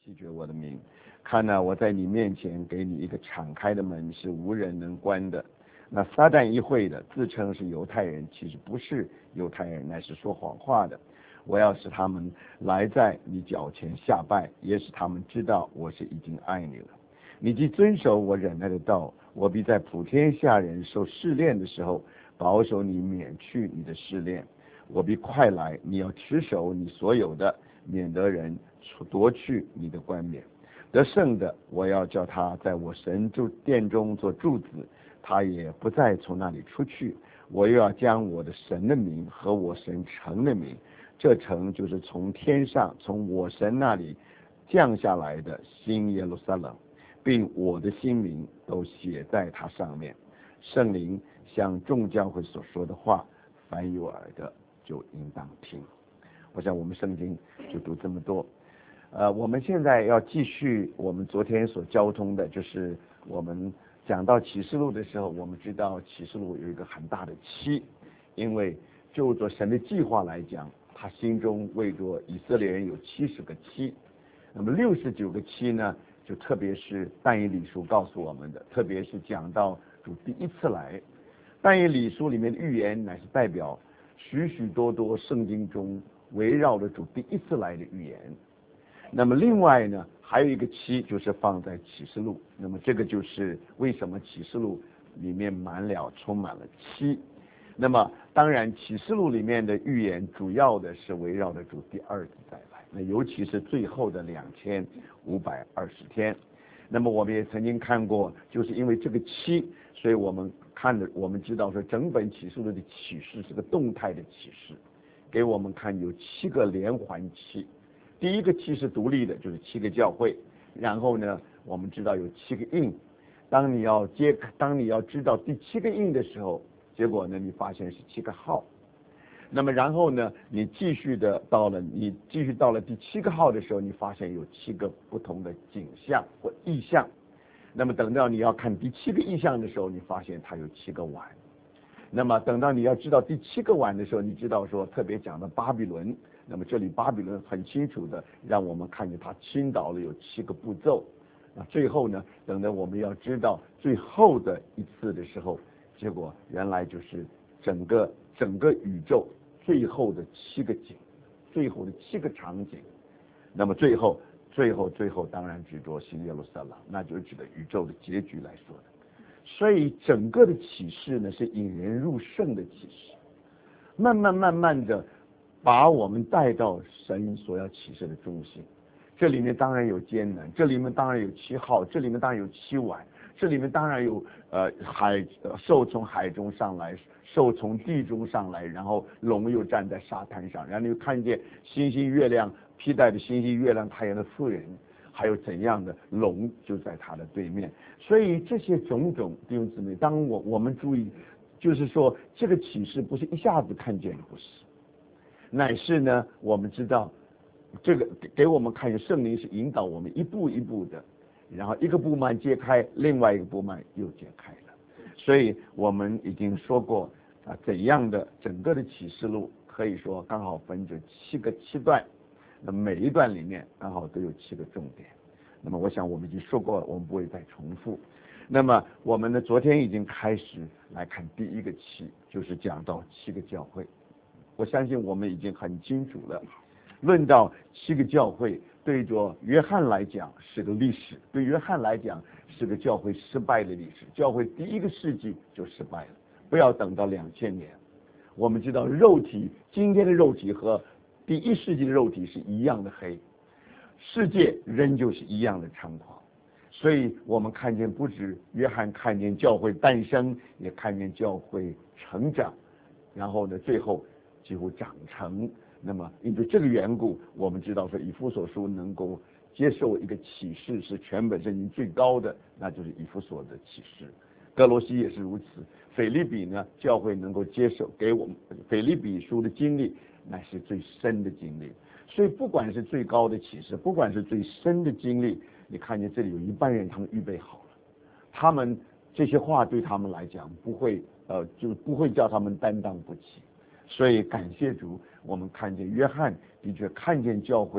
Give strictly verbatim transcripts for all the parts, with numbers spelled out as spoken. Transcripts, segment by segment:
弃绝我的名。看哪，我在你面前给你一个敞开的门，是无人能关的。那撒旦议会的自称是犹太人，其实不是犹太人，乃是说谎话的。我要使他们来在你脚前下拜，也使他们知道我是已经爱你了。你既遵守我忍耐的道，我必在普天下人受试炼的时候，保守你免去你的试炼。我必快来，你要持守你所有的，免得人夺去你的冠冕。得胜的，我要叫他在我神住殿中做柱子，他也不再从那里出去。我又要将我的神的名和我神城的名，这城就是从天上从我神那里降下来的新耶路撒冷，并我的新名都写在它上面。圣灵向众教会所说的话，凡有耳的就应当听。我想我们圣经就读这么多。呃，我们现在要继续我们昨天所交通的，就是我们讲到启示录的时候，我们知道启示录有一个很大的期，因为就着神的计划来讲，他心中为着以色列人有七十个期，那么六十九个期呢，就特别是但以理书告诉我们的，特别是讲到主第一次来，但以理书里面的预言乃是代表许许多多圣经中围绕着主第一次来的预言。那么另外呢，还有一个期就是放在启示录，那么这个就是为什么启示录里面满了充满了期。那么当然启示录里面的预言主要的是围绕着主第二次再来，那尤其是最后的两千五百二十天。那么我们也曾经看过，就是因为这个期，所以我们看的我们知道说整本启示录的启示是个动态的启示，给我们看有七个连环期。第一个期是独立的，就是七个教会，然后呢我们知道有七个印，当你要揭当你要知道第七个印的时候，结果呢你发现是七个号，那么然后呢你继续的到了你继续到了第七个号的时候，你发现有七个不同的景象或意象，那么等到你要看第七个意象的时候，你发现它有七个碗，那么等到你要知道第七个碗的时候，你知道说特别讲的巴比伦，那么这里巴比伦很清楚的让我们看见它倾倒了有七个步骤。那最后呢，等到我们要知道最后的一次的时候，结果原来就是整个整个宇宙最后的七个景，最后的七个场景。那么最后最后最后当然指着新耶路撒冷，那就指的宇宙的结局来说的。所以整个的启示呢是引人入胜的启示，慢慢慢慢的把我们带到神所要启示的中心。这里面当然有艰难，这里面当然有七号，这里面当然有七碗，这里面当然有呃海兽从海中上来，兽从地中上来，然后龙又站在沙滩上，然后你又看见星星月亮披戴的星星月亮太阳的妇人，还有怎样的龙就在他的对面。所以这些种种弟兄姊妹，当我我们注意，就是说这个启示不是一下子看见的，不是，乃是呢我们知道这个给我们看见圣灵是引导我们一步一步的，然后一个布幔揭开，另外一个布幔又揭开了。所以我们已经说过啊，怎样的整个的启示录可以说刚好分成七个七段，那每一段里面刚好都有七个重点。那么我想我们已经说过了，我们不会再重复。那么我们呢昨天已经开始来看第一个期，就是讲到七个教会。我相信我们已经很清楚了，论到七个教会，对着约翰来讲是个历史，对约翰来讲是个教会失败的历史，教会第一个世纪就失败了，不要等到两千年。我们知道肉体，今天的肉体和第一世纪的肉体是一样的黑，世界仍旧是一样的猖狂。所以我们看见不止约翰看见教会诞生，也看见教会成长，然后呢最后几乎长成。那么因为这个缘故，我们知道说以弗所书能够接受一个启示是全本圣经最高的，那就是以弗所的启示。哥罗西也是如此，腓立比呢教会能够接受给我们腓立比书的经历乃是最深的经历。所以不管是最高的启示，不管是最深的经历，你看见这里有一半人他们预备好了，他们这些话对他们来讲不会呃就不会叫他们担当不起。所以感谢主，我们看见约翰的确看见教会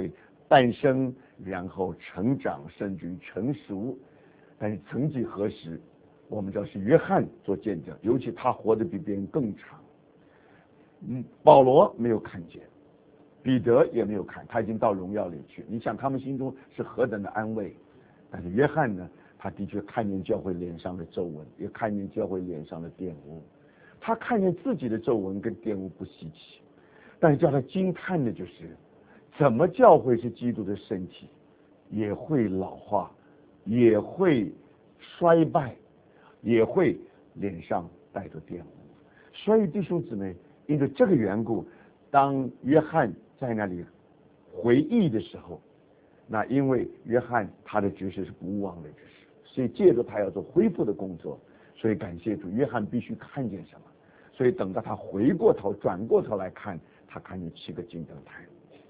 诞生，然后成长，甚至于成熟。但是曾几何时，我们知道是约翰做见证，尤其他活得比别人更长。嗯，保罗没有看见，彼得也没有看，他已经到荣耀里去。你想他们心中是何等的安慰？但是约翰呢，他的确看见教会脸上的皱纹，也看见教会脸上的玷污。他看见自己的皱纹跟玷污不稀奇，但是叫他惊叹的就是，怎么教会是基督的身体，也会老化，也会衰败，也会脸上带着玷污。所以弟兄姊妹，因着这个缘故，当约翰在那里回忆的时候，那因为约翰他的职事是不忘的职事，所以借着他要做恢复的工作，所以感谢主，约翰必须看见什么？所以等到他回过头转过头来看，他看见七个金灯台。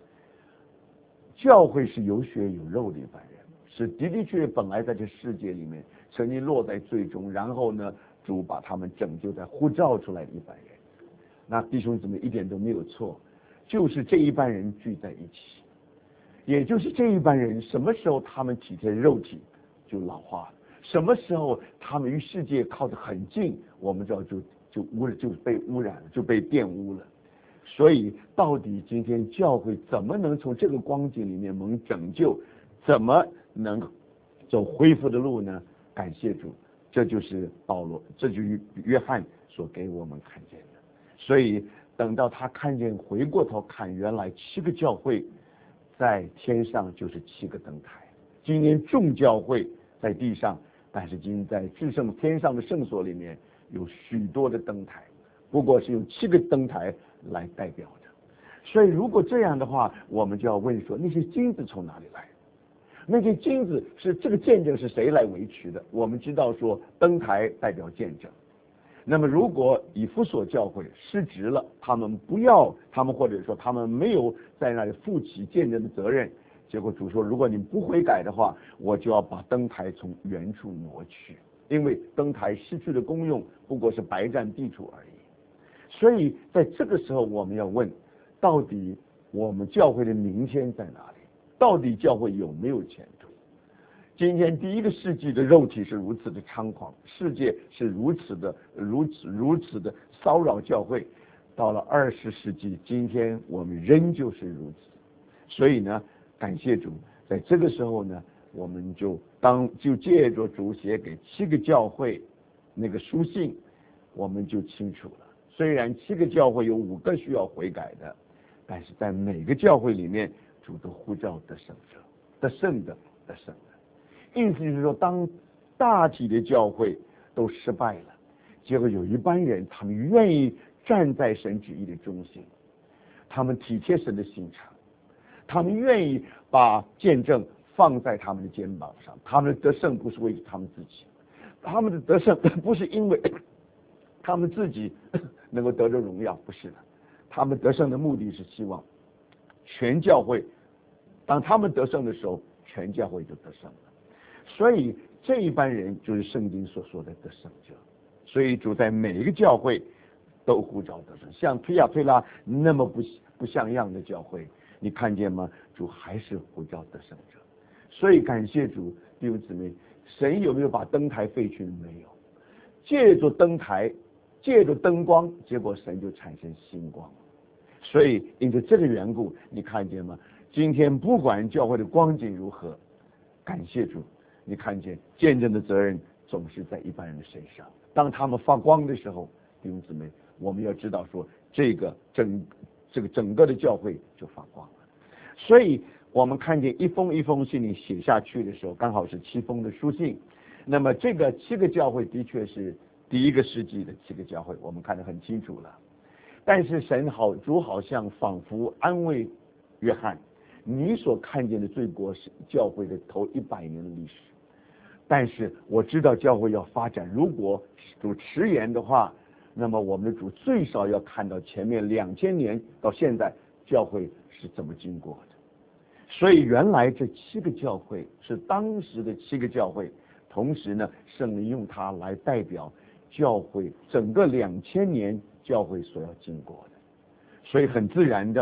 教会是有血有肉的一般人，是的的确确本来在这世界里面曾经落在最终，然后呢主把他们拯救在呼召出来的一般人。那弟兄姊妹一点都没有错，就是这一般人聚在一起，也就是这一般人什么时候他们体贴肉体就老化了，什么时候他们与世界靠得很近，我们知道就就污就被污染了，就被玷污了。所以到底今天教会怎么能从这个光景里面蒙拯救，怎么能走恢复的路呢？感谢主，这就是保罗，这就是约翰所给我们看见的。所以等到他看见，回过头看，原来七个教会在天上就是七个灯台。今天众教会在地上，但是今天在至圣天上的圣所里面有许多的灯台，不过是用七个灯台来代表的。所以如果这样的话，我们就要问说，那些金子从哪里来？那些金子是这个见证是谁来维持的？我们知道说灯台代表见证。那么如果以弗所教会失职了，他们不要，他们或者说他们没有在那里负起见证的责任，结果主说，如果你不悔改的话，我就要把灯台从原处挪去，因为灯台失去的功用不过是白占地处而已。所以在这个时候我们要问，到底我们教会的明天在哪里？到底教会有没有前途？今天第一个世纪的肉体是如此的猖狂，世界是如此的如此如此的骚扰教会，到了二十世纪，今天我们仍旧是如此。所以呢，感谢主，在这个时候呢，我们就当就借着主写给七个教会那个书信，我们就清楚了。虽然七个教会有五个需要悔改的，但是在每个教会里面，主都呼召得胜者，得胜的，得胜的。意思就是说，当大体的教会都失败了，结果有一班人，他们愿意站在神旨意的中心，他们体贴神的心肠，他们愿意把见证放在他们的肩膀上。他们的得胜不是为他们自己，他们的得胜不是因为他们自己能够得着荣耀，不是的，他们得胜的目的是希望全教会，当他们得胜的时候，全教会就得胜了。所以这一班人就是圣经所说的得胜者。所以主在每一个教会都呼召得胜，像推亚推拉那么不不像样的教会，你看见吗？主还是呼召得胜者。所以感谢主，弟兄姊妹，神有没有把灯台废去？没有。借着灯台，借着灯光，结果神就产生星光。所以因着这个缘故，你看见吗？今天不管教会的光景如何，感谢主，你看见见证的责任总是在一般人的身上。当他们发光的时候，弟兄姊妹，我们要知道说，这个整这个整个的教会就发光了。所以我们看见一封一封信里写下去的时候，刚好是七封的书信。那么这个七个教会的确是第一个世纪的七个教会，我们看得很清楚了。但是神好主好像仿佛安慰约翰，你所看见的罪国是教会的头一百年的历史，但是我知道教会要发展，如果主迟延的话，那么我们的主最少要看到前面两千年到现在教会是怎么经过的。所以原来这七个教会是当时的七个教会，同时呢，圣灵用它来代表教会整个两千年教会所要经过的。所以很自然的，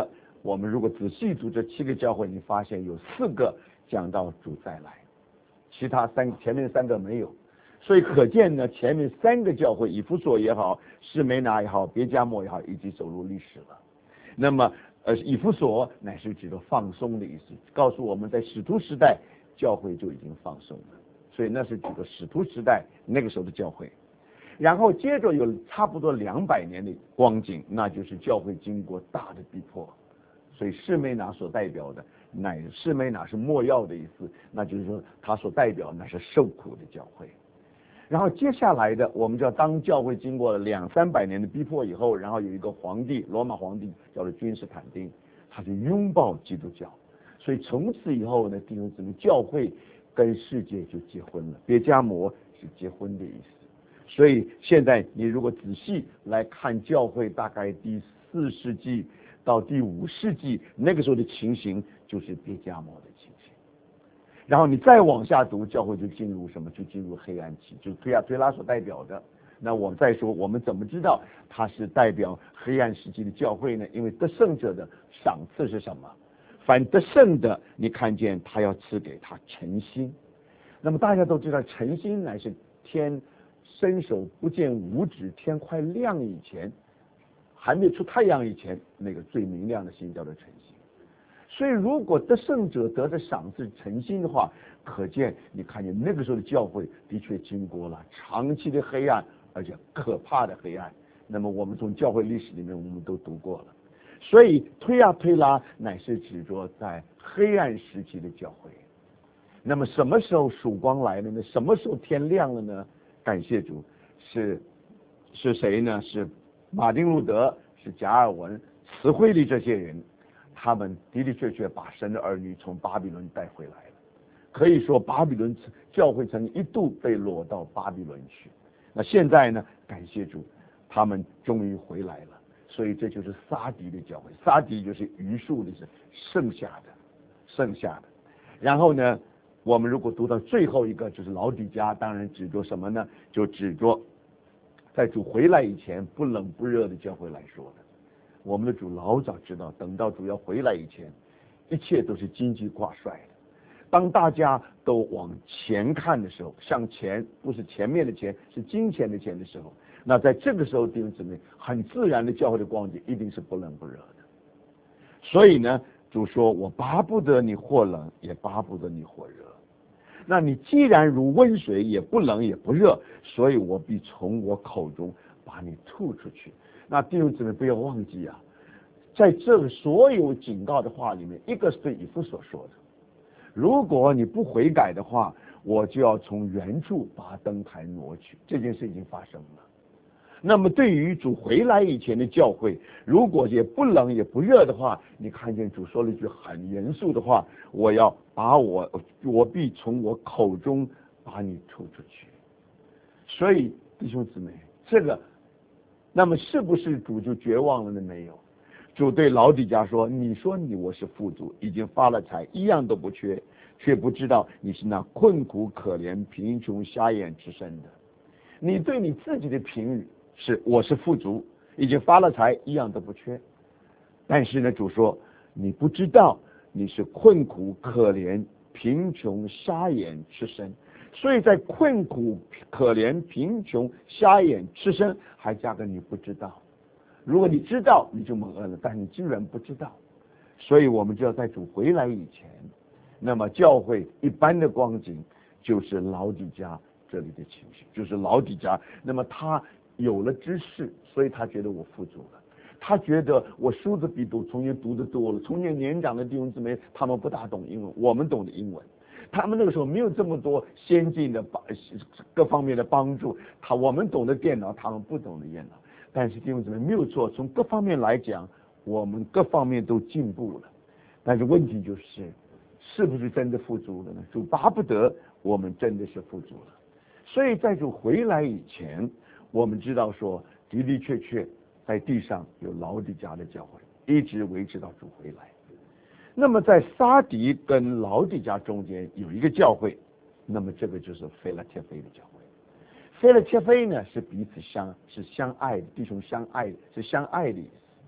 我们如果仔细读这七个教会，你发现有四个讲到主再来，其他三前面三个没有。所以可见呢，前面三个教会，以弗所也好，士梅拿也好，别迦摩也好，已经走入历史了。那么呃，以弗所乃是指的放松的意思，告诉我们在使徒时代教会就已经放松了，所以那是指的使徒时代那个时候的教会。然后接着有差不多两百年的光景，那就是教会经过大的逼迫，所以士梅拿所代表的乃士梅拿是没药的意思，那就是说他所代表那是受苦的教会。然后接下来的，我们知道，当教会经过了两三百年的逼迫以后，然后有一个皇帝，罗马皇帝叫做君士坦丁，他就拥抱基督教，所以从此以后呢，弟兄姊妹，教会跟世界就结婚了。别迦摩是结婚的意思，所以现在你如果仔细来看教会，大概第四世纪到第五世纪那个时候的情形，就是别迦摩的情形。然后你再往下读，教会就进入什么？就进入黑暗期，就是推亚推拉所代表的。那我们再说，我们怎么知道它是代表黑暗时期的教会呢？因为得胜者的赏赐是什么？凡得胜的，你看见他要赐给他诚心。那么大家都知道，诚心乃是天伸手不见五指，天快亮以前，还没出太阳以前，那个最明亮的心叫做诚心。所以如果得胜者得的赏赐诚心的话，可见你看见那个时候的教会的确经过了长期的黑暗，而且可怕的黑暗。那么我们从教会历史里面我们都读过了。所以推亚推拉乃是指着在黑暗时期的教会。那么什么时候曙光来了呢？什么时候天亮了呢？感谢主，是是谁呢？是马丁路德，是加尔文，慈惠利这些人，他们的的确确把神的儿女从巴比伦带回来了。可以说巴比伦教会曾一度被掳到巴比伦去，那现在呢，感谢主，他们终于回来了。所以这就是撒狄的教会，撒狄就是余数的，是剩下的，剩下的。然后呢，我们如果读到最后一个，就是老底嘉，当然指着什么呢？就指着在主回来以前不冷不热的教会来说的。我们的主老早知道，等到主要回来以前，一切都是经济挂帅的。当大家都往前看的时候，向前，不是前面的钱，是金钱的钱的时候，那在这个时候，弟兄姊妹，很自然的教会的光景一定是不冷不热的。所以呢，主说，我巴不得你或冷，也巴不得你或热。那你既然如温水，也不冷也不热，所以我必从我口中把你吐出去。那弟兄姊妹不要忘记啊，在这个所有警告的话里面，一个是对以弗所说的，如果你不悔改的话，我就要从原处把灯台挪去。这件事已经发生了。那么对于主回来以前的教会，如果也不冷也不热的话，你看见主说了一句很严肃的话，我要把我我必从我口中把你吐出去。所以弟兄姊妹，这个那么是不是主就绝望了呢？没有。主对老底嘉说，你说你我是富足，已经发了财，一样都不缺，却不知道你是那困苦可怜贫穷瞎眼之身的。你对你自己的评语是我是富足，已经发了财，一样都不缺。但是呢，主说你不知道你是困苦可怜贫穷瞎眼之身。所以在困苦可怜贫穷瞎眼之身还加个你不知道。如果你知道，你就蒙恩了，但你居然不知道。所以我们就要在主回来以前，那么教会一般的光景就是老底嘉这里的情绪，就是老底嘉，那么他有了知识，所以他觉得我富足了，他觉得我书子比读从前读的多了。从前年长的弟兄姊妹他们不大懂英文，我们懂的英文，他们那个时候没有这么多先进的各方面的帮助，他我们懂得电脑，他们不懂得电脑。但是弟兄姊妹没有错，从各方面来讲，我们各方面都进步了。但是问题就是，是不是真的富足了呢？主巴不得我们真的是富足了。所以在主回来以前，我们知道说，的的确确在地上有老底嘉的教会，一直维持到主回来。那么在撒狄跟老底嘉中间有一个教会，那么这个就是腓拉铁非的教会。腓拉铁非呢是彼此相是相爱的弟兄，相爱是相爱的意思。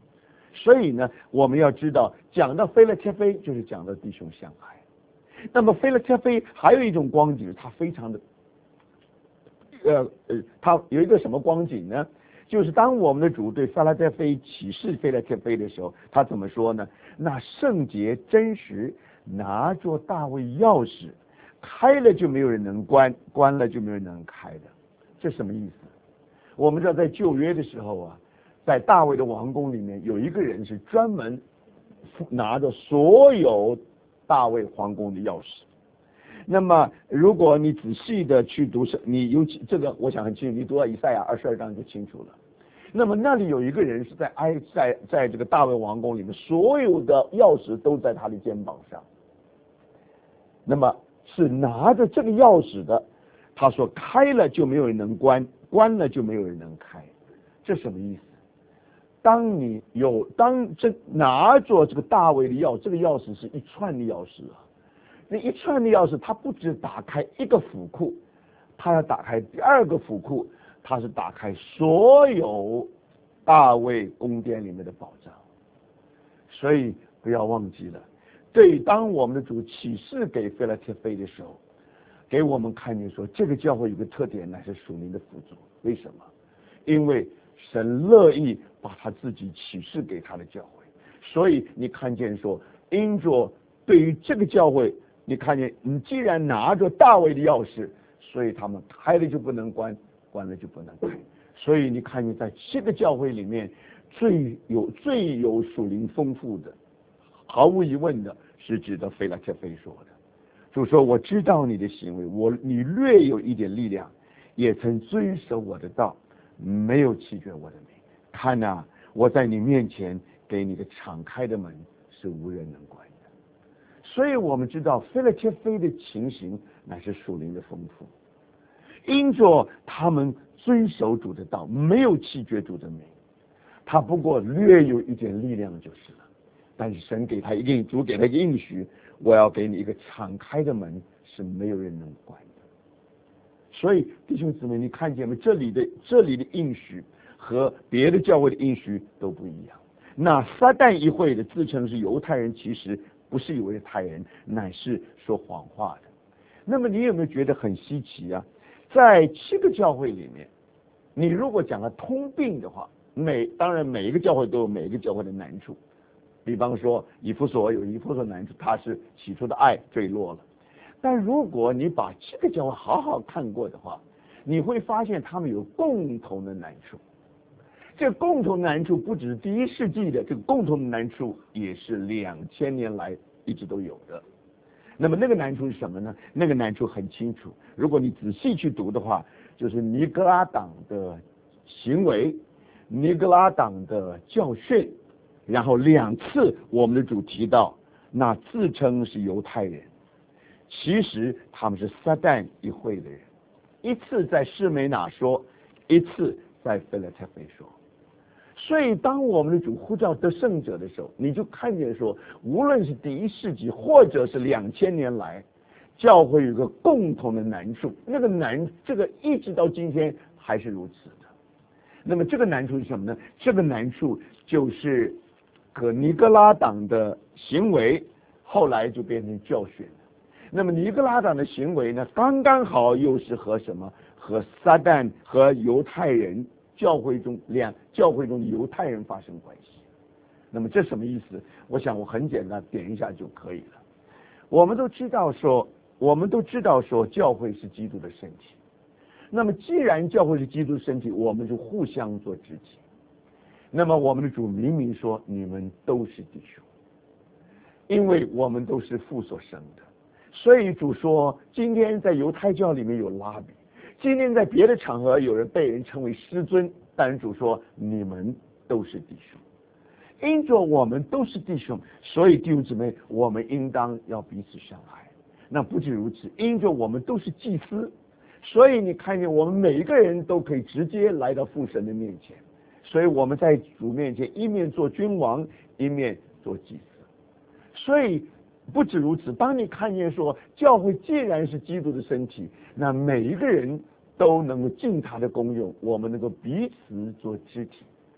所以呢，我们要知道，讲到菲勒切菲，就是讲到弟兄相爱。那么菲勒切菲还有一种光景，它非常的，呃呃，它有一个什么光景呢？就是当我们的主对菲勒切菲启示菲勒切菲的时候，他怎么说呢？那圣洁真实，拿着大卫钥匙，开了就没有人能关，关了就没有人能开的。这什么意思？我们知道在旧约的时候啊，在大卫的王宫里面有一个人是专门拿着所有大卫皇宫的钥匙。那么如果你仔细的去读，你尤其这个我想很清楚，你读到以赛亚二十二章就清楚了。那么那里有一个人是在埃在在这个大卫王宫里面，所有的钥匙都在他的肩膀上。那么是拿着这个钥匙的，他说开了就没有人能关，关了就没有人能开。这什么意思？当你有当这拿着这个大卫的钥，这个钥匙是一串的钥匙啊。那一串的钥匙，它不只打开一个府库，它要打开第二个府库，它是打开所有大卫宫殿里面的宝藏。所以不要忘记了，对，当我们的主启示给菲勒切菲的时候，给我们看见说，这个教会有个特点，乃是属灵的辅助。为什么？因为神乐意把他自己启示给他的教会，所以你看见说，因着对于这个教会，你看见你既然拿着大卫的钥匙，所以他们开了就不能关，关了就不能开。所以你看见在这个教会里面，最有最有属灵丰富的，毫无疑问的是指的菲勒切菲说的，就说我知道你的行为，我你略有一点力量，也曾遵守我的道，没有弃绝我的名。看啊，我在你面前给你个敞开的门，是无人能关的。所以我们知道菲勒切菲的情形乃是属灵的丰富，因着他们遵守主的道，没有弃绝主的名，他不过略有一点力量就是了。但是神给他一个主给他一个应许，我要给你一个敞开的门，是没有人能关的。所以弟兄姊妹，你看见没？这里的这里的应许和别的教会的应许都不一样。那撒旦一会的自称是犹太人，其实不是犹太人，乃是说谎话的。那么你有没有觉得很稀奇啊？在七个教会里面，你如果讲了通病的话，每当然每一个教会都有每一个教会的难处。比方说以弗所有以弗所难处，它是起初的爱坠落了。但如果你把这个教会好好看过的话，你会发现他们有共同的难处。这个共同难处不只是第一世纪的，这个共同的难处也是两千年来一直都有的。那么那个难处是什么呢？那个难处很清楚，如果你仔细去读的话，就是尼格拉党的行为，尼格拉党的教训，然后两次我们的主提到，那自称是犹太人，其实他们是撒旦一会的人。一次在士美拿说，一次在菲勒切菲说。所以当我们的主呼召得胜者的时候，你就看见说，无论是第一世纪或者是两千年来，教会有一个共同的难处，那个难这个一直到今天还是如此的。那么这个难处是什么呢？这个难处就是和尼格拉党的行为后来就变成教训了。那么尼格拉党的行为呢，刚刚好又是和什么？和撒旦和犹太人教会中两教会中的犹太人发生关系。那么这什么意思？我想我很简单点一下就可以了。我们都知道说，我们都知道说，教会是基督的身体。那么既然教会是基督的身体，我们就互相做肢体。那么我们的主明明说，你们都是弟兄，因为我们都是父所生的。所以主说，今天在犹太教里面有拉比，今天在别的场合有人被人称为师尊，但主说你们都是弟兄。因着我们都是弟兄，所以弟兄姊妹，我们应当要彼此相爱。那不仅如此，因着我们都是祭司，所以你看见我们每一个人都可以直接来到父神的面前。所以我们在主面前一面做君王，一面做祭司。所以不止如此，当你看见说教会既然是基督的身体，那每一个人都能够尽他的功用，我们能够彼此做肢体。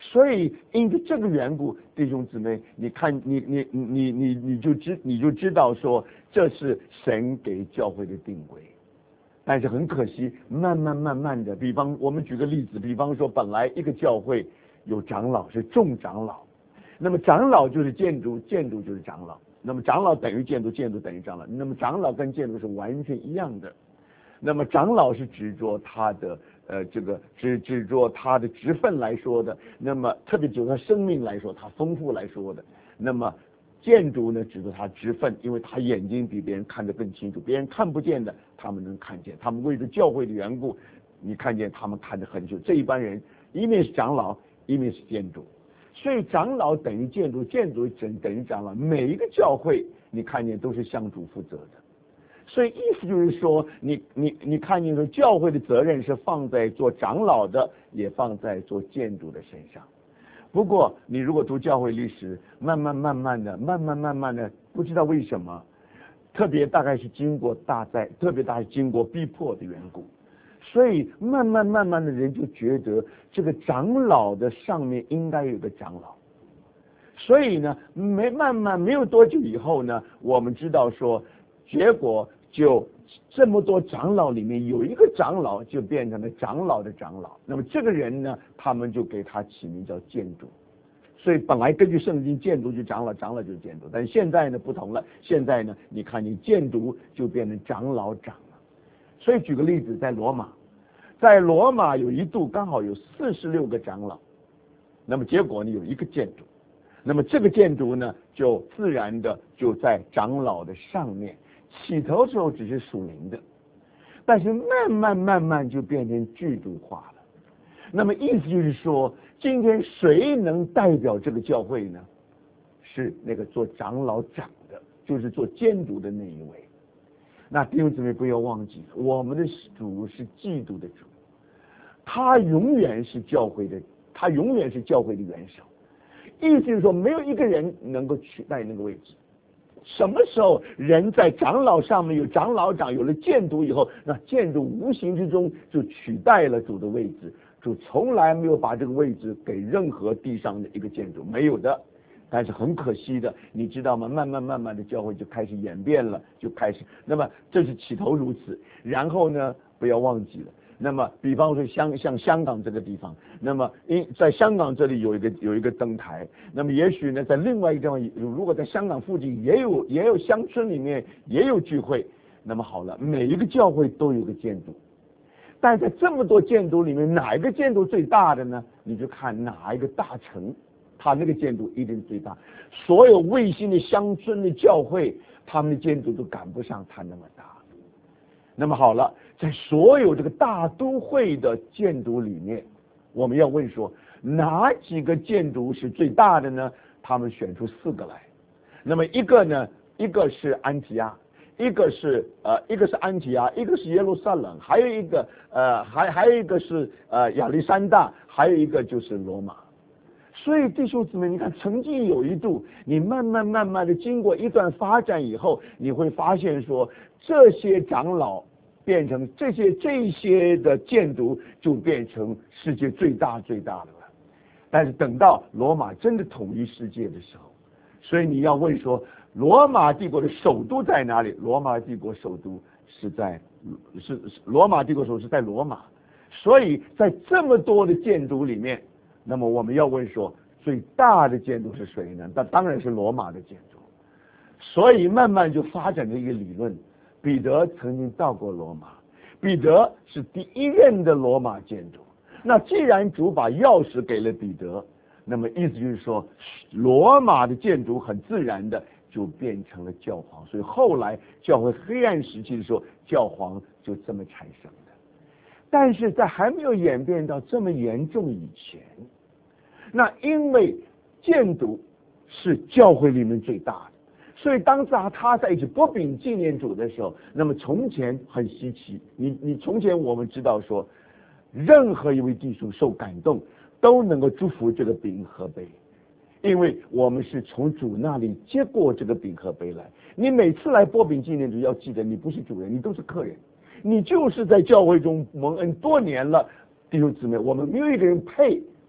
所以因着这个缘故，弟兄姊妹，你看你你你你你就知你就知道说这是神给教会的定规。但是很可惜，慢慢慢慢的，比方我们举个例子，比方说本来一个教会有长老是众长老，那么长老就是建筑，建筑就是长老，那么长老等于建筑，建筑等于长老，那么长老跟建筑是完全一样的。那么长老是指着他的呃这个指指着他的职分来说的，那么特别就他生命来说，他丰富来说的，那么建筑呢指着他职分，因为他眼睛比别人看得更清楚，别人看不见的他们能看见，他们为了教会的缘故，你看见他们看得很久。这一般人一面是长老，一面是建筑，所以长老等于建筑，建筑等等于长老，每一个教会你看见都是向主负责的。所以意思就是说，你你你看见说，教会的责任是放在做长老的，也放在做建筑的身上。不过你如果读教会历史，慢慢慢慢的，慢慢慢慢的，不知道为什么，特别大概是经过大灾，特别大概经过逼迫的缘故，所以慢慢慢慢的人就觉得这个长老的上面应该有个长老。所以呢，没慢慢没有多久以后呢，我们知道说。结果就这么多长老里面有一个长老就变成了长老的长老，那么这个人呢，他们就给他起名叫建筑。所以本来根据圣经，建筑就长老，长老就是建筑，但是现在呢不同了，现在呢你看你建筑就变成长老长了。所以举个例子，在罗马，在罗马有一度刚好有四十六个长老，那么结果呢有一个建筑，那么这个建筑呢就自然的就在长老的上面。起头的时候只是属灵的，但是慢慢慢慢就变成剧毒化了。那么意思就是说，今天谁能代表这个教会呢？是那个做长老长的，就是做监督的那一位。那弟兄姊妹不要忘记，我们的主是基督的主，他永远是教会的，他永远是教会的元首。意思就是说，没有一个人能够取代那个位置。什么时候人在长老上面有长老长，有了监督以后，那监督无形之中就取代了主的位置，主从来没有把这个位置给任何地上的一个监督，没有的。但是很可惜的，你知道吗？慢慢慢慢的教会就开始演变了，就开始，那么这是起头如此，然后呢，不要忘记了。那么，比方说香像香港这个地方，那么因在香港这里有一个有一个灯台，那么也许呢，在另外一个地方，如果在香港附近也有也有乡村里面也有聚会，那么好了，每一个教会都有个监督，但在这么多监督里面，哪一个监督最大的呢？你就看哪一个大城，他那个监督一定最大。所有卫星的乡村的教会，他们的监督都赶不上他那么大。那么好了，在所有这个大都会的建筑里面，我们要问说，哪几个建筑是最大的呢？他们选出四个来。那么一个呢，一个是安提阿，一个是呃，一个是安提阿，一个是耶路撒冷，还有一个呃，还还有一个是呃亚历山大，还有一个就是罗马。所以弟兄姊妹，你看，曾经有一度，你慢慢慢慢的经过一段发展以后，你会发现说，这些长老变成这些这些的建筑就变成世界最大最大的了。但是等到罗马真的统一世界的时候，所以你要问说，罗马帝国的首都在哪里？罗马帝国首都是在是罗马帝国首都是在罗马。所以在这么多的建筑里面，那么我们要问说，最大的建筑是谁呢？那当然是罗马的建筑。所以慢慢就发展了一个理论，彼得曾经到过罗马，彼得是第一任的罗马建筑。那既然主把钥匙给了彼得，那么意思就是说，罗马的建筑很自然的就变成了教皇。所以后来教会黑暗时期的时候，教皇就这么产生的。但是在还没有演变到这么严重以前，那因为建筑是教会里面最大的，所以当他他在一起擘饼纪念主的时候，那么从前很稀奇，你你从前我们知道说，任何一位弟兄受感动都能够祝福这个饼和杯，因为我们是从主那里接过这个饼和杯来。你每次来擘饼纪念主，要记得你不是主人，你都是客人，你就是在教会中蒙恩多年了。弟兄姊妹，我们没有一个人配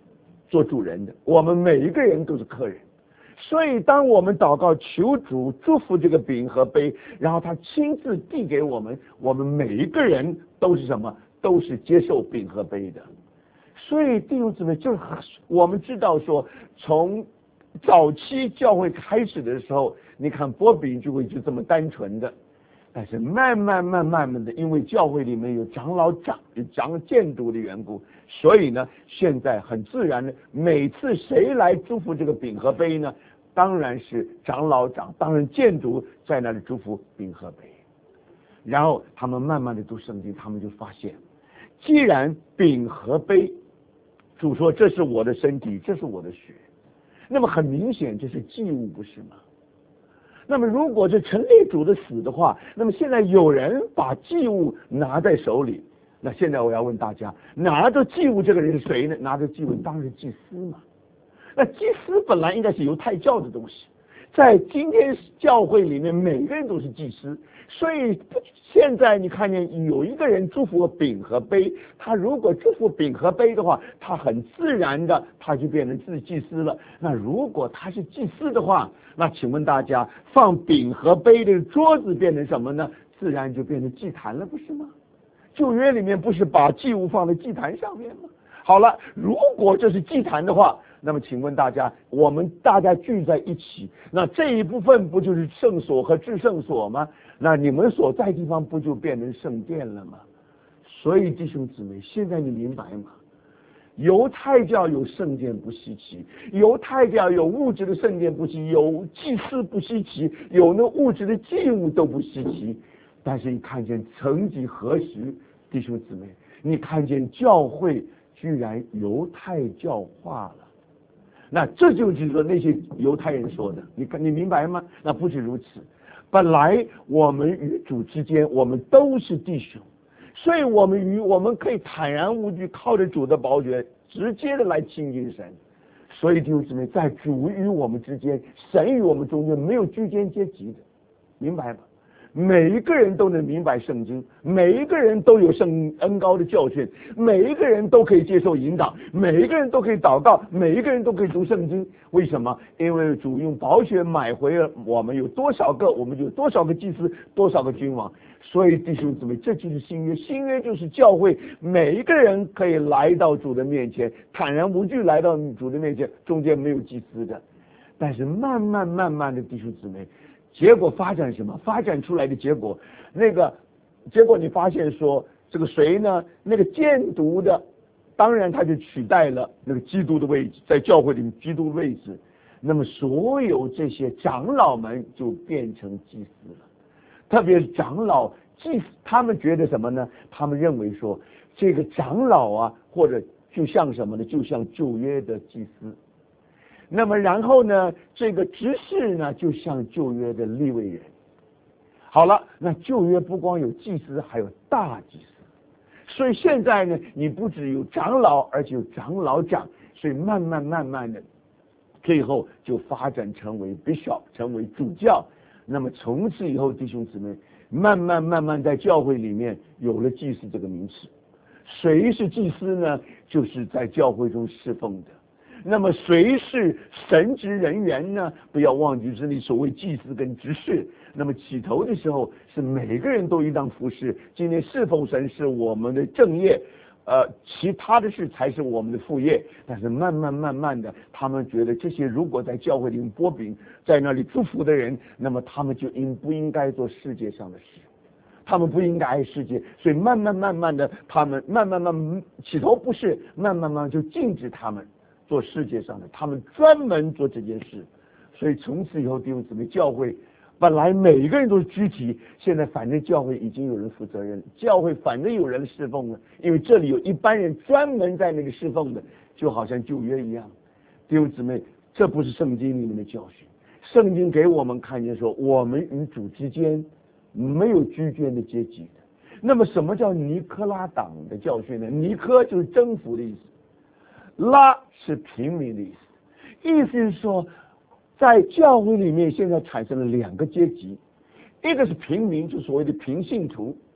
做主人的，我们每一个人都是客人。所以当我们祷告求主祝福这个饼和杯，然后他亲自递给我们，我们每一个人都是什么？都是接受饼和杯的。所以弟兄姊妹，就是我们知道说，从早期教会开始的时候，你看擘饼就会就这么单纯的，但是慢慢慢慢慢的，因为教会里面有长老长有长监督的缘故，所以呢，现在很自然的，每次谁来祝福这个饼和杯呢？当然是长老长，当然监督在那里祝福饼和杯。然后他们慢慢的读圣经，他们就发现，既然饼和杯，主说这是我的身体，这是我的血，那么很明显这是祭物，不是吗？那么如果是陈列主的死的话，那么现在有人把祭物拿在手里，那现在我要问大家，拿着祭物这个人是谁呢？拿着祭物当然是祭司嘛。那祭司本来应该是犹太教的东西，在今天教会里面每个人都是祭司，所以现在你看见有一个人祝福饼和杯，他如果祝福饼和杯的话，他很自然的他就变成自祭司了。那如果他是祭司的话，那请问大家，放饼和杯的桌子变成什么呢？自然就变成祭坛了，不是吗？旧约里面不是把祭物放在祭坛上面吗？好了，如果这是祭坛的话，那么请问大家，我们大家聚在一起，那这一部分不就是圣所和至圣所吗？那你们所在地方不就变成圣殿了吗？所以弟兄姊妹，现在你明白吗？犹太教有圣殿不稀奇，犹太教有物质的圣殿不稀奇，有祭司不稀奇，有那物质的祭物都不稀奇。但是你看见曾几何时，弟兄姊妹，你看见教会居然犹太教化了。那这就是说那些犹太人说的，你看你明白吗？那不是如此。本来我们与主之间，我们都是弟兄，所以我们与我们可以坦然无惧，靠着主的宝血，直接的来亲近神。所以弟兄姊妹，在主与我们之间，神与我们中间没有居间阶级的，明白吗？每一个人都能明白圣经，每一个人都有圣恩高的教训，每一个人都可以接受引导，每一个人都可以祷告，每一个人都可以读圣经。为什么？因为主用宝血买回了我们，有多少个，我们就有多少个祭司，多少个君王。所以弟兄姊妹，这就是新约。新约就是教会，每一个人可以来到主的面前，坦然无惧来到主的面前，中间没有祭司的。但是慢慢慢慢的，弟兄姊妹，结果发展什么？发展出来的结果，那个结果你发现说，这个谁呢？那个监督的，当然他就取代了那个基督的位置，在教会里面基督的位置。那么所有这些长老们就变成祭司了，特别是长老祭司，他们觉得什么呢？他们认为说，这个长老啊，或者就像什么呢？就像旧约的祭司。那么然后呢，这个执事呢，就像旧约的利未人。好了，那旧约不光有祭司，还有大祭司。所以现在呢，你不只有长老，而且有长老长。所以慢慢慢慢的，最后就发展成为 bishop， 成为主教。那么从此以后，弟兄姊妹，慢慢慢慢在教会里面有了祭司这个名词。谁是祭司呢？就是在教会中侍奉的。那么谁是神职人员呢？不要忘记这里所谓祭司跟执事。那么起头的时候是每个人都应当服侍，今天侍奉神是我们的正业，呃，其他的事才是我们的副业。但是慢慢慢慢的，他们觉得这些如果在教会里面擘饼，在那里祝福的人，那么他们就应不应该做世界上的事？他们不应该爱世界，所以慢慢慢慢的，他们慢慢慢慢起头不是，慢慢慢就禁止他们做世界上的，他们专门做这件事。所以从此以后，弟兄姊妹，教会本来每一个人都是肢体，现在反正教会已经有人负责任，教会反正有人侍奉了，因为这里有一班人专门在那个侍奉的，就好像旧约一样。弟兄姊妹，这不是圣经里面的教训。圣经给我们看见说，我们与主之间没有居间的阶级的。那么什么叫尼科拉党的教训呢？尼科就是征服的意思，拉是平民的意思。意思是说，在教会里面现在产生了两个阶级，一个是平民，就所谓的平信徒，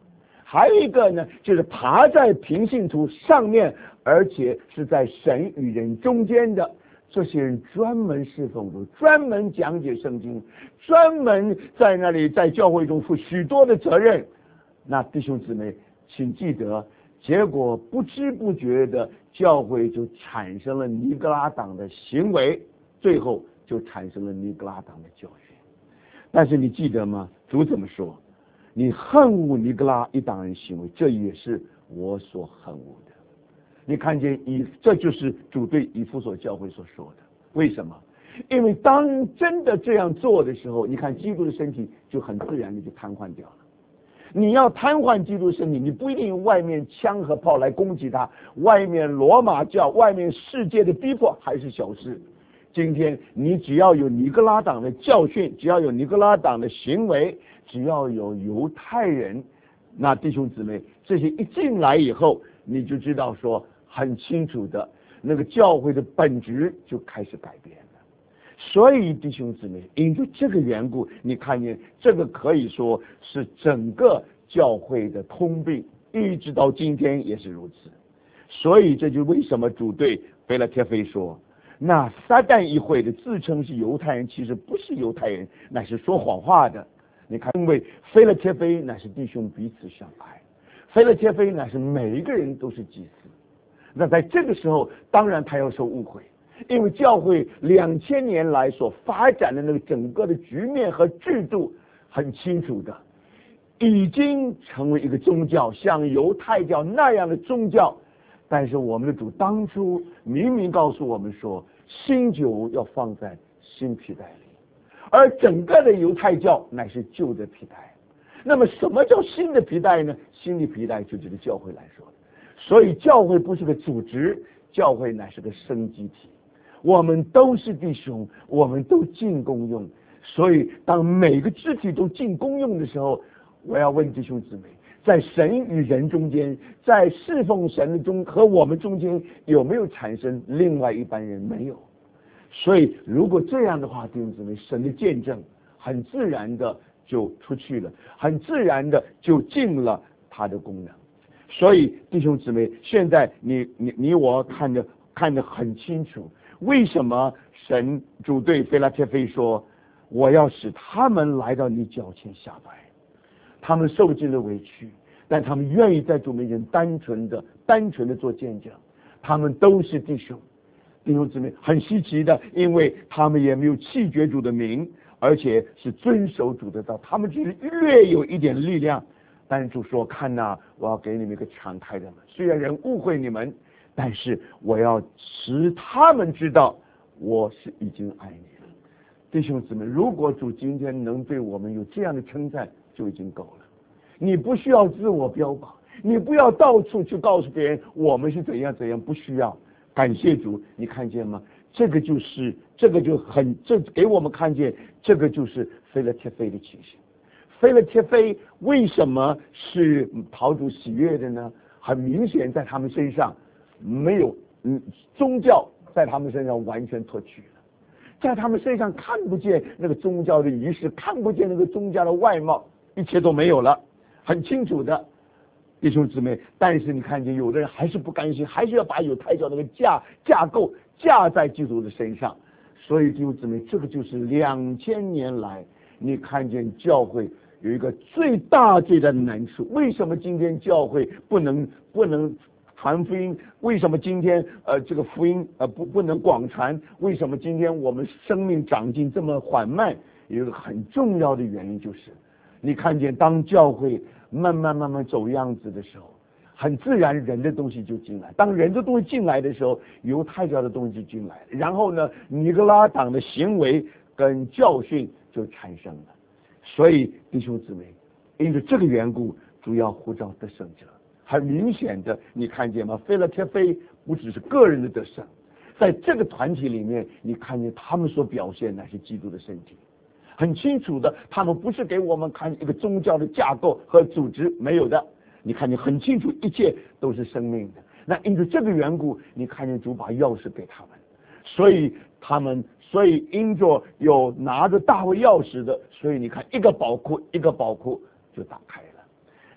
还有一个呢，就是爬在平信徒上面，而且是在神与人中间的。这些人专门侍奉主，专门讲解圣经，专门在那里在教会中负许多的责任。那弟兄姊妹，请记得，结果不知不觉的，教会就产生了尼格拉党的行为，最后就产生了尼格拉党的教训。但是你记得吗？主怎么说？你恨恶尼格拉一党人行为，这也是我所恨恶的。你看见以，这就是主对以弗所教会所说的。为什么？因为当真的这样做的时候，你看基督的身体就很自然的就瘫痪掉了。你要瘫痪基督的身体，你不一定用外面枪和炮来攻击他，外面罗马教、外面世界的逼迫还是小事。今天你只要有尼格拉党的教训，只要有尼格拉党的行为，只要有犹太人，那弟兄姊妹，这些一进来以后，你就知道说很清楚的，那个教会的本质就开始改变了。所以弟兄姊妹，因为这个缘故，你看见这个可以说是整个教会的通病，一直到今天也是如此。所以这就为什么主对腓拉铁非说，那撒旦议会的自称是犹太人，其实不是犹太人，乃是说谎话的。你看，因为腓拉铁非乃是弟兄彼此相爱，腓拉铁非乃是每一个人都是祭司。那在这个时候，当然他要受误会，因为教会两千年来所发展的那个整个的局面和制度，很清楚的，已经成为一个宗教，像犹太教那样的宗教。但是我们的主当初明明告诉我们说，新酒要放在新皮袋里，而整个的犹太教乃是旧的皮带。那么什么叫新的皮带呢？新的皮带就这个教会来说的。所以教会不是个组织，教会乃是个生机体。我们都是弟兄，我们都尽功用。所以当每个肢体都尽功用的时候，我要问弟兄姊妹，在神与人中间，在侍奉神的中和我们中间，有没有产生另外一般人？没有。所以如果这样的话，弟兄姊妹，神的见证很自然的就出去了，很自然的就尽了他的功能。所以弟兄姊妹，现在你你你我看得看得很清楚，为什么神主对腓拉铁非说，我要使他们来到你脚前下拜，他们受尽了委屈，但他们愿意在主面前单纯的单纯的做见证，他们都是弟兄。弟兄姊妹，很稀奇的，因为他们也没有弃绝主的名，而且是遵守主的道，他们只是略有一点力量。但是主说，看哪、啊，我要给你们一个敞开的门，虽然人误会你们，但是我要使他们知道我是已经爱你了。弟兄姊妹，如果主今天能对我们有这样的称赞，就已经够了。你不需要自我标榜，你不要到处去告诉别人我们是怎样怎样，不需要。感谢主，你看见吗？这个就是这个就很这给我们看见，这个就是腓拉铁非的情形。腓拉铁非为什么是讨主喜悦的呢？很明显，在他们身上没有嗯宗教在他们身上完全脱去了，在他们身上看不见那个宗教的仪式，看不见那个宗教的外貌，一切都没有了，很清楚的。弟兄姊妹，但是你看见有的人还是不甘心，还是要把犹太教那个架架构架在基督的身上。所以弟兄姊妹，这个就是两千年来你看见教会有一个最大最大的难处。为什么今天教会不能不能传福音？为什么今天呃这个福音呃不不能广传？为什么今天我们生命长进这么缓慢？有一个很重要的原因就是，你看见当教会慢慢慢慢走样子的时候，很自然人的东西就进来。当人的东西进来的时候，犹太教的东西就进来，然后呢，尼格拉党的行为跟教训就产生了。所以弟兄姊妹，因着这个缘故，主要呼召得胜者。很明显的，你看见吗？腓拉铁非不只是个人的得胜，在这个团体里面，你看见他们所表现乃是基督的身体。很清楚的，他们不是给我们看一个宗教的架构和组织，没有的。你看见很清楚，一切都是生命的。那因着这个缘故，你看见主把钥匙给他们，所以他们，所以因着有拿着大卫钥匙的，所以你看一个宝库一个宝库就打开了。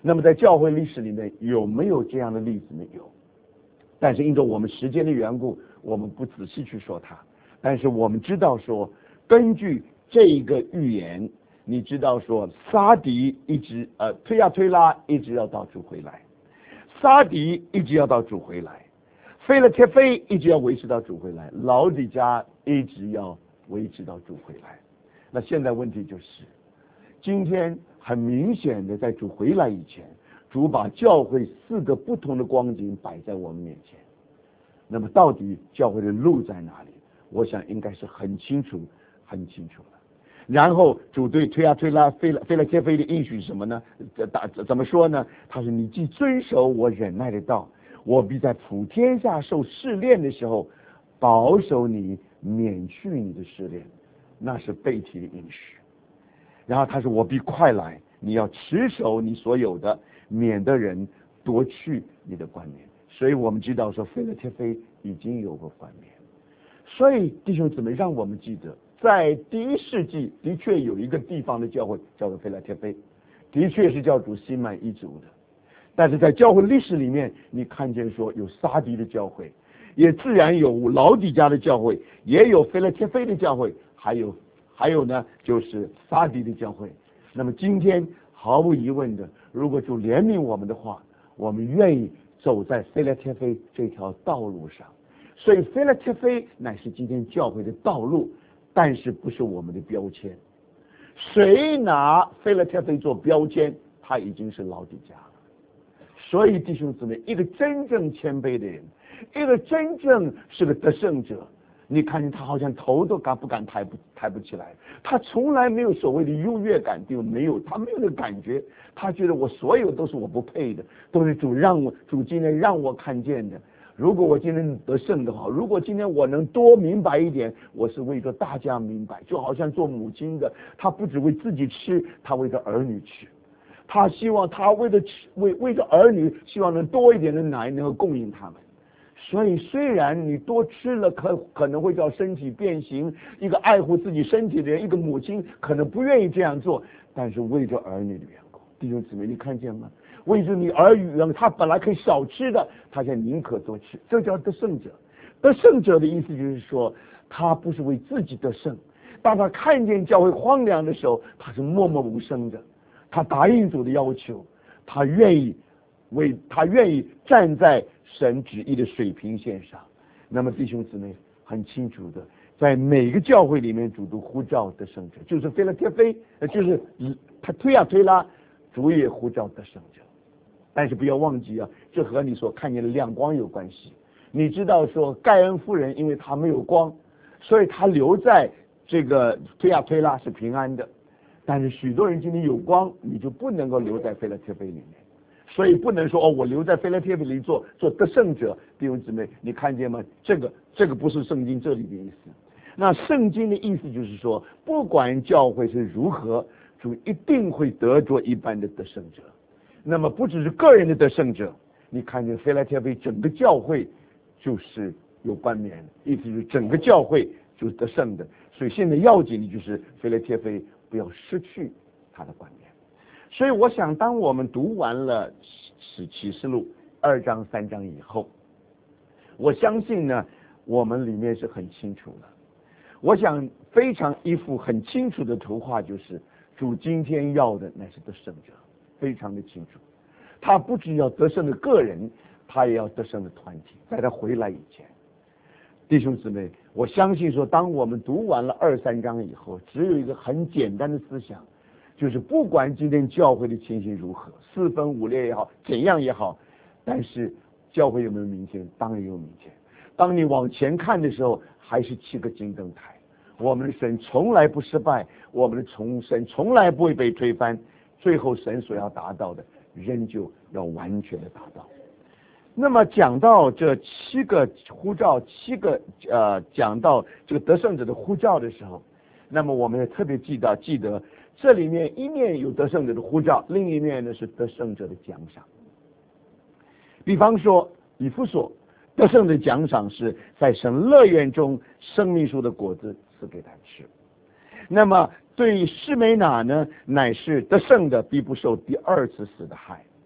那么在教会历史里面有没有这样的例子呢？有，但是因着我们时间的缘故，我们不仔细去说它。但是我们知道说，根据这一个预言，你知道说撒迪一直呃推呀推拉，一直要到主回来，撒迪一直要到主回来，菲勒帖菲一直要维持到主回来，老底嘉一直要维持到主回来。那现在问题就是，今天很明显的在主回来以前，主把教会四个不同的光景摆在我们面前。那么到底教会的路在哪里？我想应该是很清楚很清楚了。然后主对推啊推拉菲勒菲勒帖菲的应许是什么呢？这打怎么说呢？他说：你既遵守我忍耐的道，我必在普天下受试炼的时候保守你，免去你的试炼。那是背题的应许。然后他说：我必快来，你要持守你所有的，免得人夺去你的冠冕。所以我们知道说菲勒帖菲已经有过冠冕。所以弟兄姊妹，让我们记得，在第一世纪的确有一个地方的教会叫做菲勒帖菲，的确是教主心满意足的。但是在教会历史里面，你看见说有撒迪的教会，也自然有老底嘉的教会，也有菲勒帖菲的教会，还有还有呢就是撒迪的教会。那么今天毫无疑问的，如果主怜悯我们的话，我们愿意走在菲勒帖菲这条道路上。所以菲勒帖菲乃是今天教会的道路，但是不是我们的标签。谁拿菲勒帖菲做标签，他已经是老底嘉了。所以弟兄姊妹，一个真正谦卑的人，一个真正是个得胜者，你看见他好像头都敢不敢抬不抬不起来，他从来没有所谓的优越感，就没有，他没有那个感觉，他觉得我所有都是我不配的，都是主让我主今天让我看见的。如果我今天得胜的话，如果今天我能多明白一点，我是为着大家明白，就好像做母亲的，她不只为自己吃，她为着儿女吃，她希望她为着为为着儿女，希望能多一点的奶能够供应他们。所以虽然你多吃了可可能会叫身体变形，一个爱护自己身体的人，一个母亲可能不愿意这样做，但是为着儿女的缘故，弟兄姊妹，你看见吗？为着你儿女，他本来可以少吃的，他现在宁可多吃，这叫得胜者。得胜者的意思就是说，他不是为自己得胜，当他看见教会荒凉的时候，他是默默无声的，他答应主的要求，他愿意为他愿意站在神旨意的水平线上。那么弟兄姊妹很清楚的，在每个教会里面，主都呼召得胜者，就是菲勒帖菲，就是他推啊推拉，主也呼召得胜者。但是不要忘记啊，这和你所看见的亮光有关系。你知道说盖恩夫人因为她没有光，所以她留在这个推啊推拉是平安的。但是许多人今天有光，你就不能够留在菲勒帖菲里面，所以不能说哦，我留在菲勒帖菲里做做得胜者。弟兄姊妹，你看见吗？这个这个不是圣经这里的意思。那圣经的意思就是说，不管教会是如何，主一定会得着一般的得胜者。那么不只是个人的得胜者，你看见菲勒帖菲整个教会就是有冠冕，意思是整个教会就是得胜的。所以现在要紧的就是菲勒帖菲不要失去他的冠冕。所以我想，当我们读完了启启示录二章三章以后，我相信呢，我们里面是很清楚的。我想非常一幅很清楚的图画，就是主今天要的乃是得胜者。非常的清楚，他不只要得胜的个人，他也要得胜的团体。在他回来以前，弟兄姊妹，我相信说，当我们读完了二三章以后，只有一个很简单的思想，就是不管今天教会的情形如何，四分五裂也好，怎样也好，但是教会有没有明天？当然有明天。当你往前看的时候，还是七个金灯台。我们的神从来不失败，我们的重生从来不会被推翻。最后神所要达到的，仍旧要完全的达到。那么讲到这七个呼召，七个呃讲到这个得胜者的呼召的时候，那么我们也特别记得记得这里面一面有得胜者的呼召，另一面呢是得胜者的奖赏。比方说以弗所得胜的奖赏是在神乐园中生命树的果子赐给他吃。那么对于士美拿呢，乃是得胜的，必不受第二次死的害。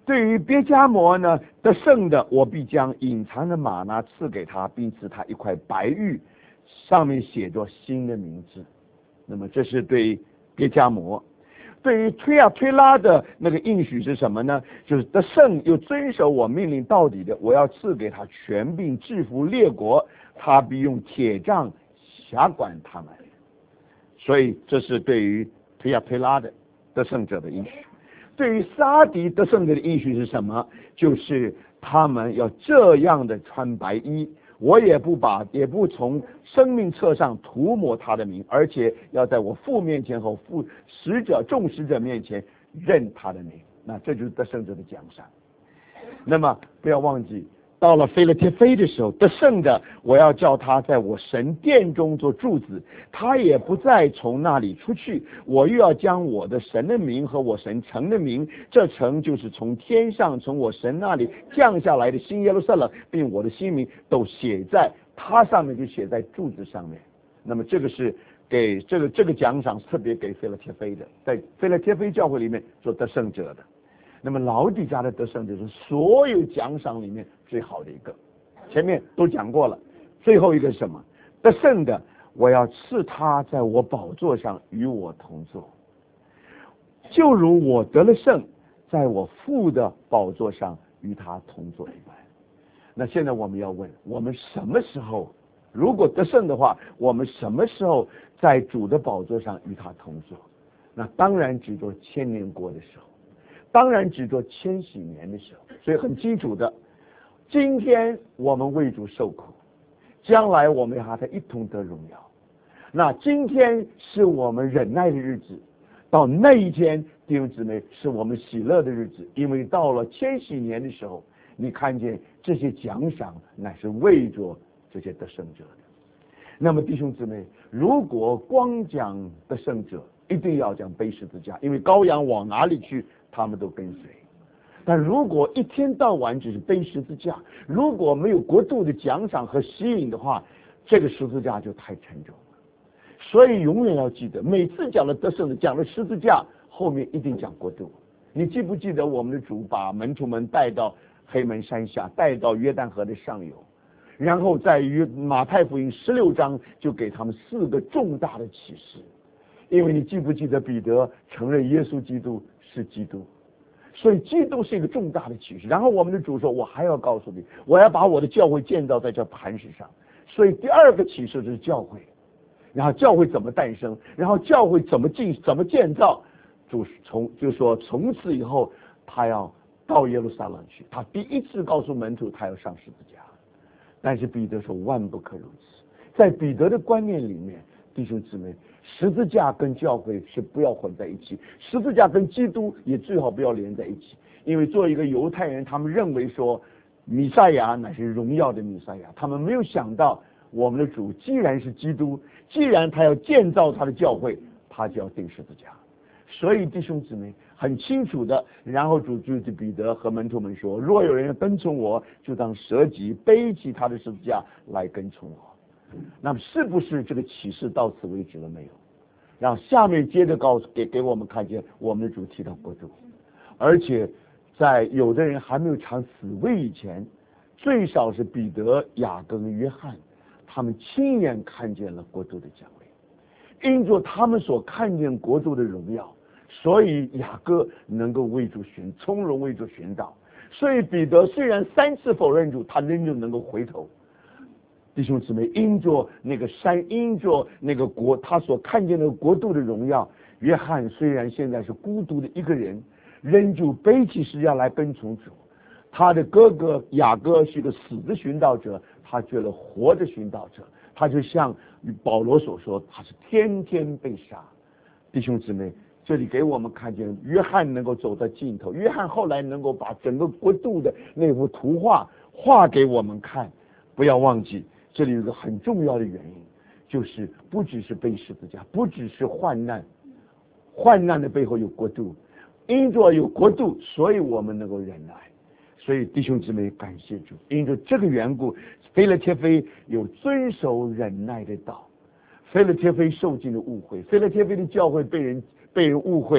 对于别迦摩呢，得胜的，我必将隐藏的玛纳赐给他，并赐他一块白玉，上面写着新的名字。那么这是对别迦摩。对于推亚推拉的那个应许是什么呢？就是得胜又遵守我命令到底的，我要赐给他权柄制服列国，他必用铁杖辖管他们。所以这是对于推亚推拉的得胜者的应许。对于撒狄得胜者的应许是什么？就是他们要这样的穿白衣，我也不把也不从生命册上涂抹他的名，而且要在我父面前和父使者众使者面前认他的名。那这就是得胜者的奖赏。那么不要忘记，到了腓勒铁非的时候，得胜的，我要叫他在我神殿中做柱子，他也不再从那里出去。我又要将我的神的名和我神城的名，这城就是从天上从我神那里降下来的新耶路撒冷，并我的新名都写在它上面，就写在柱子上面。那么这个是给这个这个奖赏是特别给腓勒铁非的，在腓勒铁非教会里面做得胜者的。那么老底嘉的得胜者是所有奖赏里面最好的一个，前面都讲过了。最后一个是什么？得胜的，我要赐他在我宝座上与我同坐，就如我得了胜，在我父的宝座上与他同坐一般。那现在我们要问，我们什么时候如果得胜的话，我们什么时候在主的宝座上与他同坐？那当然只做千年国的时候，当然只做千禧年的时候。所以很清楚的，今天我们为主受苦，将来我们和他一同得荣耀。那今天是我们忍耐的日子，到那一天，弟兄姊妹，是我们喜乐的日子。因为到了千禧年的时候，你看见这些奖赏乃是为着这些得胜者的。那么弟兄姊妹，如果光讲得胜者，一定要讲背十字架，因为羔羊往哪里去，他们都跟随。但如果一天到晚只是背十字架，如果没有国度的奖赏和吸引的话，这个十字架就太沉重了。所以永远要记得，每次讲了得胜的，讲了十字架，后面一定讲国度。你记不记得我们的主把门徒们带到黑门山下，带到约旦河的上游，然后在于马太福音十六章就给他们四个重大的启示。因为你记不记得彼得承认耶稣基督是基督，所以基督是一个重大的启示。然后我们的主说，我还要告诉你，我要把我的教会建造在这磐石上。所以第二个启示就是教会，然后教会怎么诞生，然后教会怎么进怎么建造。主从就说从此以后他要到耶路撒冷去，他第一次告诉门徒他要上十字架。但是彼得说万不可如此。在彼得的观念里面，弟兄姊妹，十字架跟教会是不要混在一起，十字架跟基督也最好不要连在一起。因为作为一个犹太人，他们认为说弥赛亚乃是荣耀的弥赛亚，他们没有想到我们的主既然是基督，既然他要建造他的教会，他就要钉十字架。所以弟兄姊妹很清楚的，然后主就是彼得和门徒们说，若有人要跟从我，就当舍己背起他的十字架来跟从我。那么是不是这个启示到此为止了没有？然后下面接着告诉给给我们看见我们的主提到国度，而且在有的人还没有尝死味以前，最少是彼得、雅各跟约翰，他们亲眼看见了国度的降临。因着他们所看见国度的荣耀，所以雅各能够为主寻从容为主寻找。所以彼得虽然三次否认主，他仍旧能够回头。弟兄姊妹，因着那个山，因着那个国，他所看见的国度的荣耀，约翰虽然现在是孤独的一个人，仍旧背起十字架来跟从主。他的哥哥雅各是个死的寻道者，他觉得活着寻道者，他就像保罗所说，他是天天被杀。弟兄姊妹，这里给我们看见约翰能够走到尽头，约翰后来能够把整个国度的那幅图画画给我们看。不要忘记，这里有一个很重要的原因，就是不只是背十字架，不只是患难，患难的背后有国度，因着有国度，所以我们能够忍耐。所以弟兄姊妹，感谢主，因着这个缘故，腓勒铁非有遵守忍耐的道。腓勒铁非受尽了误会，腓勒铁非的教会被人被人误会，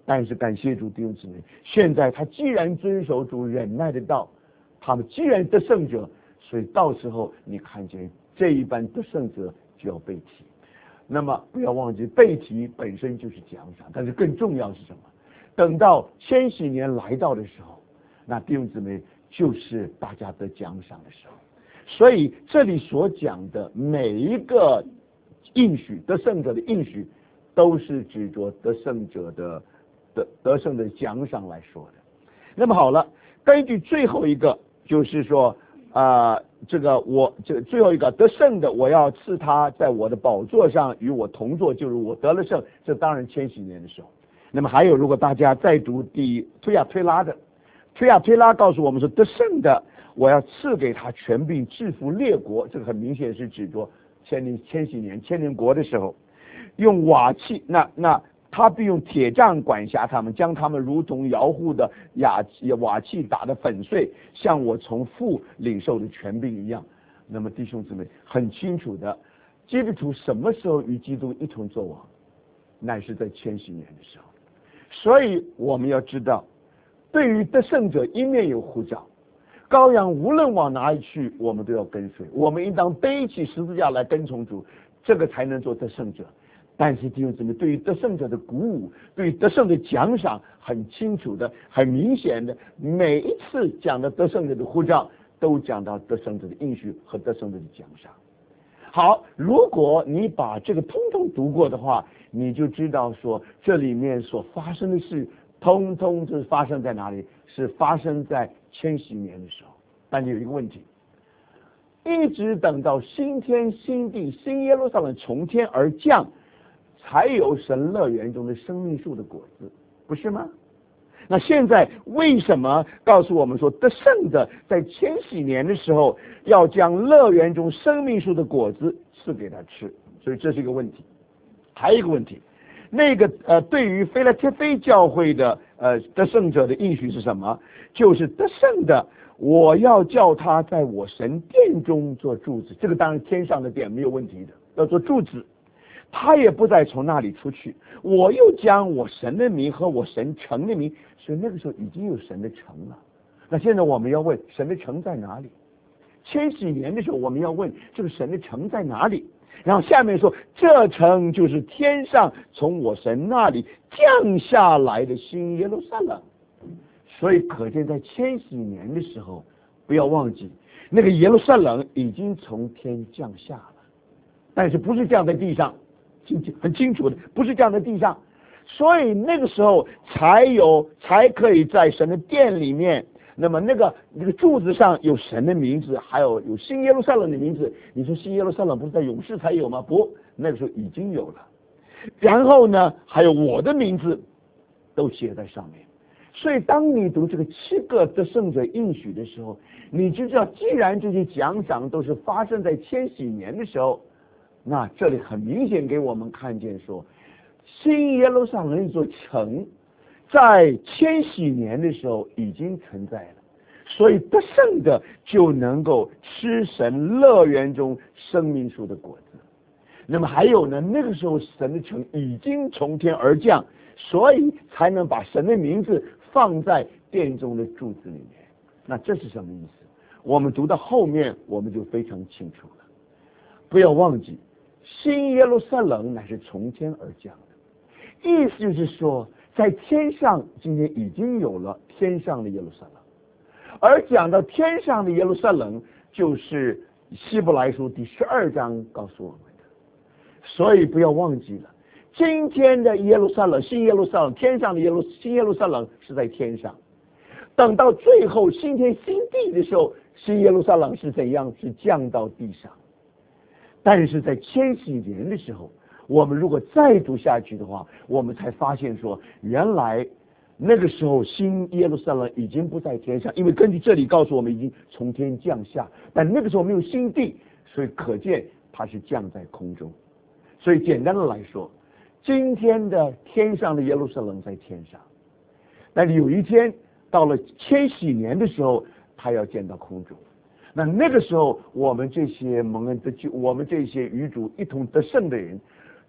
但是感谢主弟兄姊妹，现在他既然遵守主忍耐的道，他们既然得胜者，所以到时候你看见这一班得胜者就要被提。那么不要忘记，被提本身就是奖赏，但是更重要是什么？等到千禧年来到的时候，那弟兄姊妹就是大家得奖赏的时候。所以这里所讲的每一个应许，得胜者的应许，都是指着得胜者的得得胜的奖赏来说的。那么好了，根据最后一个，就是说啊、呃，这个我这个最后一个得胜的，我要赐他在我的宝座上与我同坐，就是我得了胜。这当然千禧年的时候。那么还有，如果大家再读第推亚推拉的，推亚推拉告诉我们说，得胜的我要赐给他权柄制服列国，这个很明显是指着千年千禧年千年国的时候，用瓦器，那那他必用铁杖管辖他们，将他们如同窑户的瓦瓦器打得粉碎，像我从父领受的权柄一样。那么弟兄姊妹很清楚的，基督徒什么时候与基督一同作王？乃是在千禧年的时候。所以我们要知道，对于得胜者一面有呼召，羔羊无论往哪里去，我们都要跟随，我们应当背起十字架来跟从主，这个才能做得胜者。但是弟兄姊妹，对于得胜者的鼓舞，对于得胜的奖赏，很清楚的、很明显的，每一次讲的得胜者的呼召，都讲到得胜者的应许和得胜者的奖赏。好，如果你把这个通通读过的话，你就知道说这里面所发生的事，通通是发生在哪里？是发生在千禧年的时候。但是有一个问题，一直等到新天新地新耶路撒冷从天而降，才有神乐园中的生命树的果子，不是吗？那现在为什么告诉我们说得胜的在千禧年的时候要将乐园中生命树的果子赐给他吃？所以这是一个问题。还有一个问题，那个呃，对于腓拉铁非教会的呃得胜者的应许是什么？就是得胜的，我要叫他在我神殿中做柱子。这个当然天上的殿没有问题的，要做柱子。他也不再从那里出去，我又将我神的名和我神城的名，所以那个时候已经有神的城了。那现在我们要问，神的城在哪里？千禧年的时候我们要问，这个神的城在哪里？然后下面说，这城就是天上从我神那里降下来的新耶路撒冷。所以可见在千禧年的时候，不要忘记那个耶路撒冷已经从天降下了，但是不是降在地上，很清楚的，不是降在地上。所以那个时候才有才可以在神的殿里面，那么那个那个柱子上有神的名字，还有有新耶路撒冷的名字。你说新耶路撒冷不是在勇士才有吗？不，那个时候已经有了。然后呢，还有我的名字都写在上面。所以当你读这个七个得胜者应许的时候，你就知道，既然这些奖赏都是发生在千禧年的时候，那这里很明显给我们看见说，新耶路撒冷一座城在千禧年的时候已经存在了，所以得胜的就能够吃神乐园中生命树的果子。那么还有呢，那个时候神的城已经从天而降，所以才能把神的名字放在殿中的柱子里面。那这是什么意思？我们读到后面我们就非常清楚了。不要忘记，新耶路撒冷乃是从天而降的，意思就是说，在天上今天已经有了天上的耶路撒冷。而讲到天上的耶路撒冷，就是希伯来书第十二章告诉我们的。所以不要忘记了，今天的耶路撒冷，新耶路撒冷，天上的耶路新耶路撒冷是在天上。等到最后新天新地的时候，新耶路撒冷是怎样？是降到地上。但是在千禧年的时候，我们如果再读下去的话，我们才发现说，原来那个时候新耶路撒冷已经不在天上，因为根据这里告诉我们已经从天降下，但那个时候没有新地，所以可见它是降在空中。所以简单的来说，今天的天上的耶路撒冷在天上，但是有一天到了千禧年的时候，它要见到空中。那那个时候，我们这些蒙恩得救，我们这些与主一同得胜的人，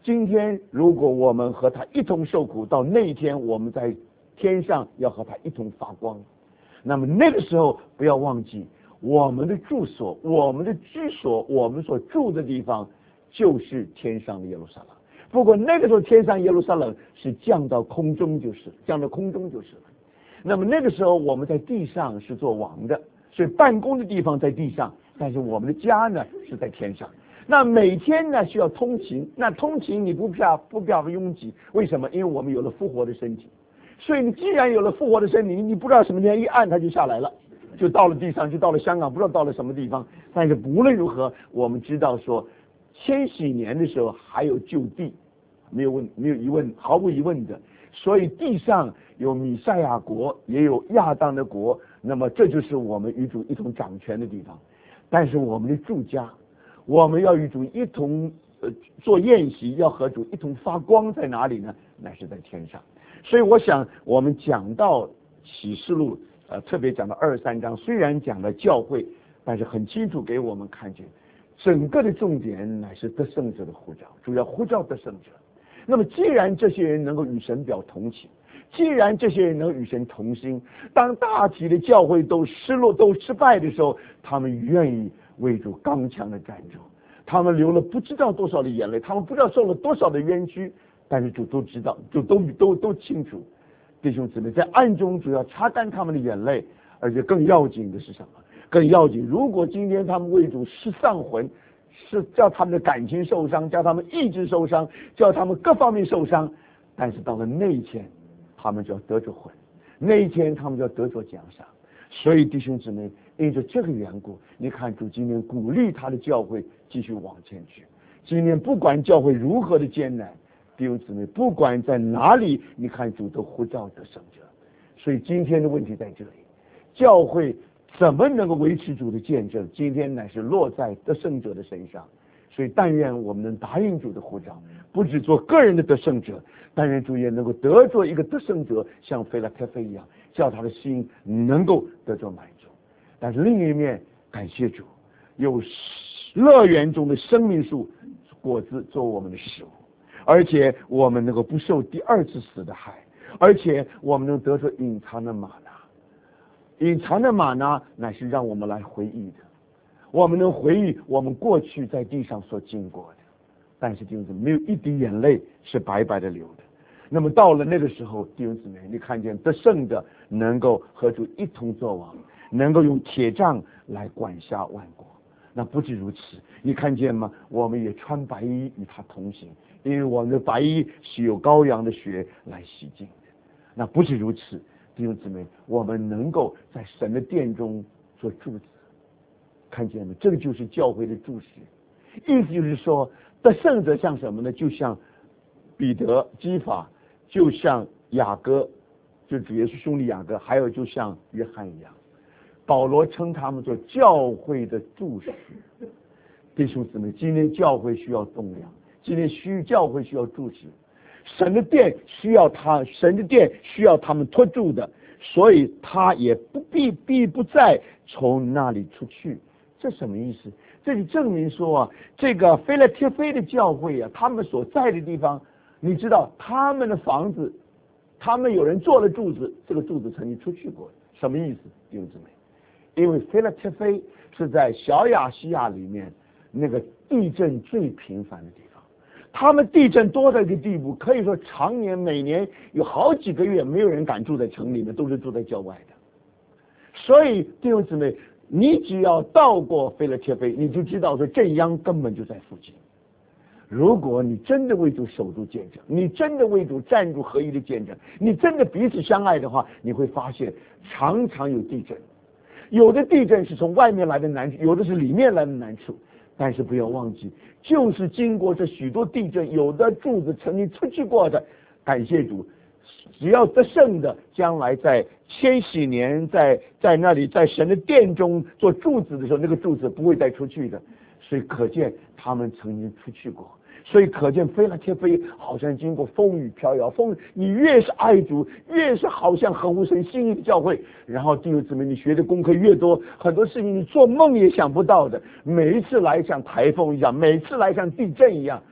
今天如果我们和他一同受苦，到那一天我们在天上要和他一同发光。那么那个时候不要忘记，我们的住所、我们的居所、我们所住的地方就是天上的耶路撒冷。不过那个时候天上耶路撒冷是降到空中就是降到空中就是了。那么那个时候我们在地上是做王的，所以办公的地方在地上，但是我们的家呢是在天上。那每天呢需要通勤，那通勤你不怕不怕拥挤？为什么？因为我们有了复活的身体。所以你既然有了复活的身体，你不知道什么天一按它就下来了，就到了地上，就到了香港，不知道到了什么地方。但是无论如何，我们知道说，千禧年的时候还有就地，没有问没有疑问，毫无疑问的。所以地上有弥赛亚国，也有亚当的国，那么这就是我们与主一同掌权的地方。但是我们的住家，我们要与主一同呃做宴席，要和主一同发光，在哪里呢？乃是在天上。所以我想我们讲到启示录，呃，特别讲到二十三章，虽然讲了教会，但是很清楚给我们看见，整个的重点乃是得胜者的呼召，主要呼召得胜者。那么既然这些人能够与神表同情，既然这些人能与神同心，当大体的教会都失落都失败的时候，他们愿意为主刚强的站住，他们流了不知道多少的眼泪，他们不知道受了多少的冤屈，但是主都知道，主都都都清楚。弟兄姊妹，在暗中主要擦干他们的眼泪，而且更要紧的是什么？更要紧，如果今天他们为主失丧魂，是叫他们的感情受伤，叫他们意志受伤，叫他们各方面受伤，但是到了那一天，他们就要得着魂，那一天他们就要得着奖赏。所以弟兄姊妹，因着这个缘故，你看主今天鼓励他的教会继续往前去。今天不管教会如何的艰难，弟兄姊妹，不管在哪里，你看主都呼召得胜者。所以今天的问题在这里，教会怎么能够维持主的见证？今天乃是落在得胜者的身上。所以但愿我们能答应主的呼召，不只做个人的得胜者，但愿主也能够得做一个得胜者，像腓拉铁非一样，叫他的心能够得着满足。但是另一面，感谢主，有乐园中的生命树果子做我们的食物，而且我们能够不受第二次死的害，而且我们能得着隐藏的玛纳。隐藏的玛纳乃是让我们来回忆的，我们能回忆我们过去在地上所经过的，但是弟兄姊妹，没有一滴眼泪是白白的流的。那么到了那个时候，弟兄姊妹，你看见得胜的能够和主一同作王，能够用铁杖来管辖万国。那不止如此，你看见吗？我们也穿白衣与他同行，因为我们的白衣是有羔羊的血来洗净的。那不止如此，弟兄姊妹，我们能够在神的殿中做柱子，看见吗？这个就是教会的柱石。意思就是说，得胜者像什么呢？就像彼得、基法，就像雅各，就主耶稣兄弟雅各，还有就像约翰一样。保罗称他们做教会的柱石。弟兄姊妹，今天教会需要栋梁，今天需教会需要柱石。神的殿需要他，神的殿需要他们托住的，所以他也不必必不再从那里出去。这什么意思？这就证明说啊，这个腓拉铁非的教会啊，他们所在的地方，你知道他们的房子，他们有人做了柱子，这个柱子曾经出去过，什么意思？弟兄姊妹，因为腓拉铁非是在小亚细亚里面那个地震最频繁的地方，他们地震多到一个地步，可以说常年每年有好几个月没有人敢住在城里面，都是住在郊外的。所以弟兄姊妹，你只要到过腓拉铁非，你就知道说震央根本就在附近。如果你真的为主守住见证，你真的为主站住合一的见证，你真的彼此相爱的话，你会发现常常有地震。有的地震是从外面来的难处，有的是里面来的难处，但是不要忘记，就是经过这许多地震，有的柱子曾经出去过的，感谢主，只要得胜的，将来在千禧年在在那里在神的殿中做柱子的时候，那个柱子不会再出去的。所以可见他们曾经出去过，所以可见腓拉铁非好像经过风雨飘摇，风你越是爱主，越是好像合乎神心意的教会，然后弟兄姊妹，你学的功课越多，很多事情你做梦也想不到的，每一次来像台风一样，每次来像地震一样，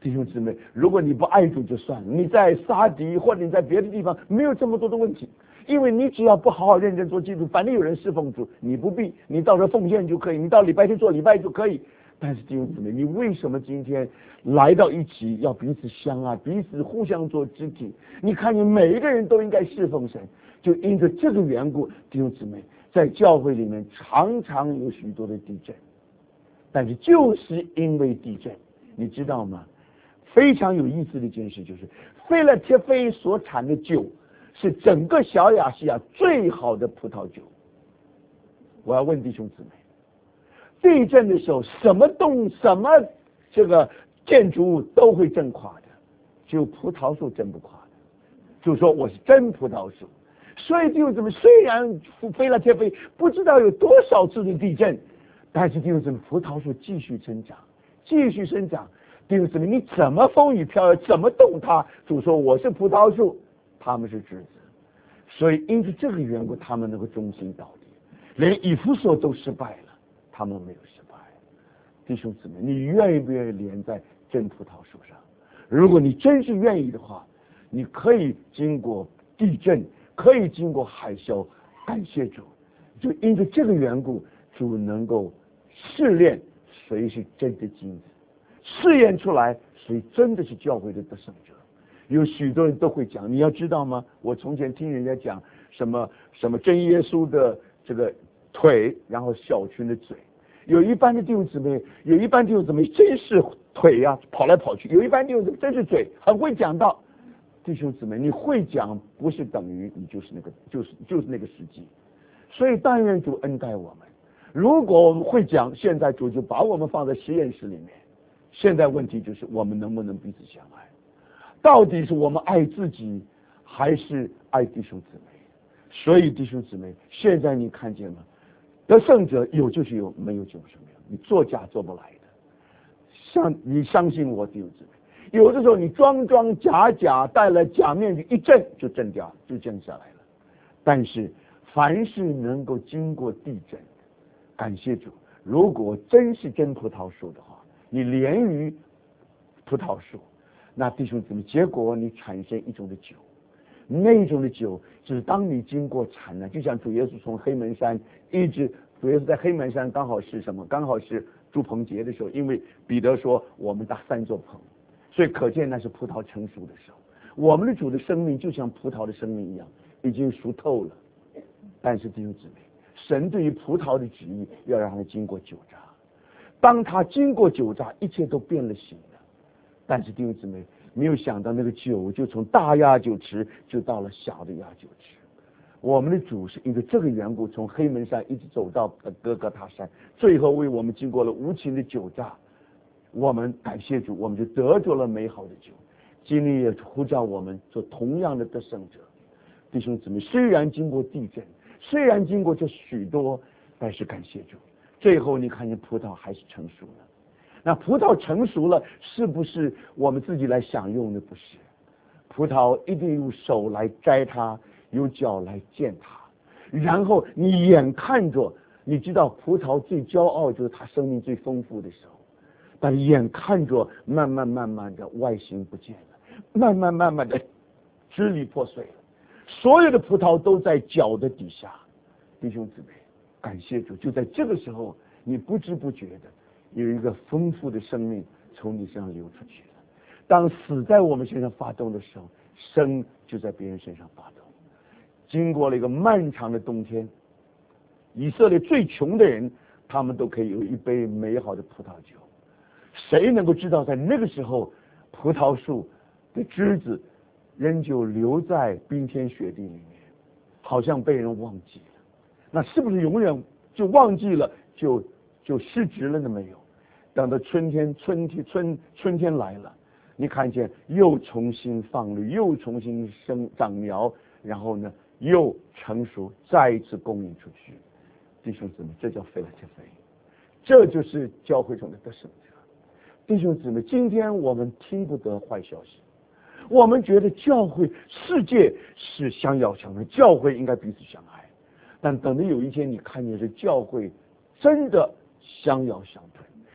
弟兄姊妹，如果你不爱主就算了，你在撒迪或者你在别的地方没有这么多的问题，因为你只要不好好认真做基督，反正有人侍奉主，你不必，你到时候奉献就可以，你到礼拜天做礼拜就可以。但是弟兄姊妹，你为什么今天来到一起要彼此相爱，彼此互相做肢体？你看，你每一个人都应该侍奉神，就因着这个缘故，弟兄姊妹，在教会里面常常有许多的地震，但是就是因为地震，你知道吗？非常有意思的一件事就是，菲拉铁菲所产的酒是整个小亚细亚最好的葡萄酒。我要问弟兄姊妹，地震的时候，什么动什么这个建筑物都会震垮的，只有葡萄树震不垮的。就说我是真葡萄树，所以弟兄姊妹，虽然菲拉铁菲不知道有多少次的地震，但是弟兄姊妹，葡萄树继续生长，继续生长。弟兄姊妹，你怎么风雨飘摇，怎么动它？主说我是葡萄树，他们是枝子。所以因此这个缘故，他们能够忠心到底，连以弗所都失败了，他们没有失败。弟兄姊妹，你愿意不愿意连在真葡萄树上？如果你真是愿意的话，你可以经过地震，可以经过海啸，感谢主。就因着这个缘故，主能够试炼谁是真的金子，试验出来谁真的是教会的得胜者。有许多人都会讲，你要知道吗？我从前听人家讲什么什么真耶稣的这个腿，然后小群的嘴。有一般的弟兄姊妹，有一般弟兄姊妹真是腿呀、啊、跑来跑去；有一般弟兄姊妹真是嘴，很会讲道。弟兄姊妹，你会讲不是等于你就是那个就是就是那个时机。所以但愿主恩待我们。如果我们会讲，现在主就把我们放在实验室里面。现在问题就是我们能不能彼此相爱？到底是我们爱自己，还是爱弟兄姊妹？所以弟兄姊妹，现在你看见吗？得胜者有就是有，没有就是没有。你作假做不来的。像你相信我，弟兄姊妹，有的时候你装装假假，戴了假面具，一震就震掉，就震下来了。但是凡是能够经过地震，感谢主，如果真是真葡萄树的话，你连于葡萄树，那弟兄姊妹，结果你产生一种的酒，那种的酒就是当你经过惨难，就像主耶稣从黑门山一直，主耶稣在黑门山刚好是什么？刚好是住棚节的时候，因为彼得说我们搭三座棚，所以可见那是葡萄成熟的时候。我们的主的生命就像葡萄的生命一样，已经熟透了。但是弟兄姊妹，神对于葡萄的旨意要让它经过酒榨，当它经过酒榨，一切都变了形了。但是弟兄姊妹，没有想到那个酒就从大压酒池就到了小的压酒池。我们的主是因为这个缘故，从黑门山一直走到哥哥他山，最后为我们经过了无情的酒榨。我们感谢主，我们就得着了美好的酒。今天也呼召我们做同样的得胜者。弟兄姊妹，虽然经过地震，虽然经过这许多，但是感谢主，最后你看见葡萄还是成熟了。那葡萄成熟了，是不是我们自己来享用的？不是，葡萄一定用手来摘它，用脚来践它，然后你眼看着，你知道葡萄最骄傲就是它生命最丰富的时候，但眼看着慢慢慢慢的外形不见了，慢慢慢慢的支离破碎了，所有的葡萄都在脚的底下。弟兄姊妹，感谢主，就在这个时候，你不知不觉的有一个丰富的生命从你身上流出去了。当死在我们身上发动的时候，生就在别人身上发动。经过了一个漫长的冬天，以色列最穷的人，他们都可以有一杯美好的葡萄酒。谁能够知道在那个时候，葡萄树的枝子仍旧留在冰天雪地里面，好像被人忘记了。那是不是永远就忘记了，就就失职了呢？没有。等到春天，春天春春天来了，你看见又重新放绿，又重新生长苗，然后呢又成熟，再一次供应出去。弟兄姊妹，这叫菲拉铁菲，这就是教会中的得胜者。弟兄姊妹，今天我们听不得坏消息，我们觉得教会世界是相要相爱，教会应该彼此相爱。但等到有一天你看见是教会真的相要相对，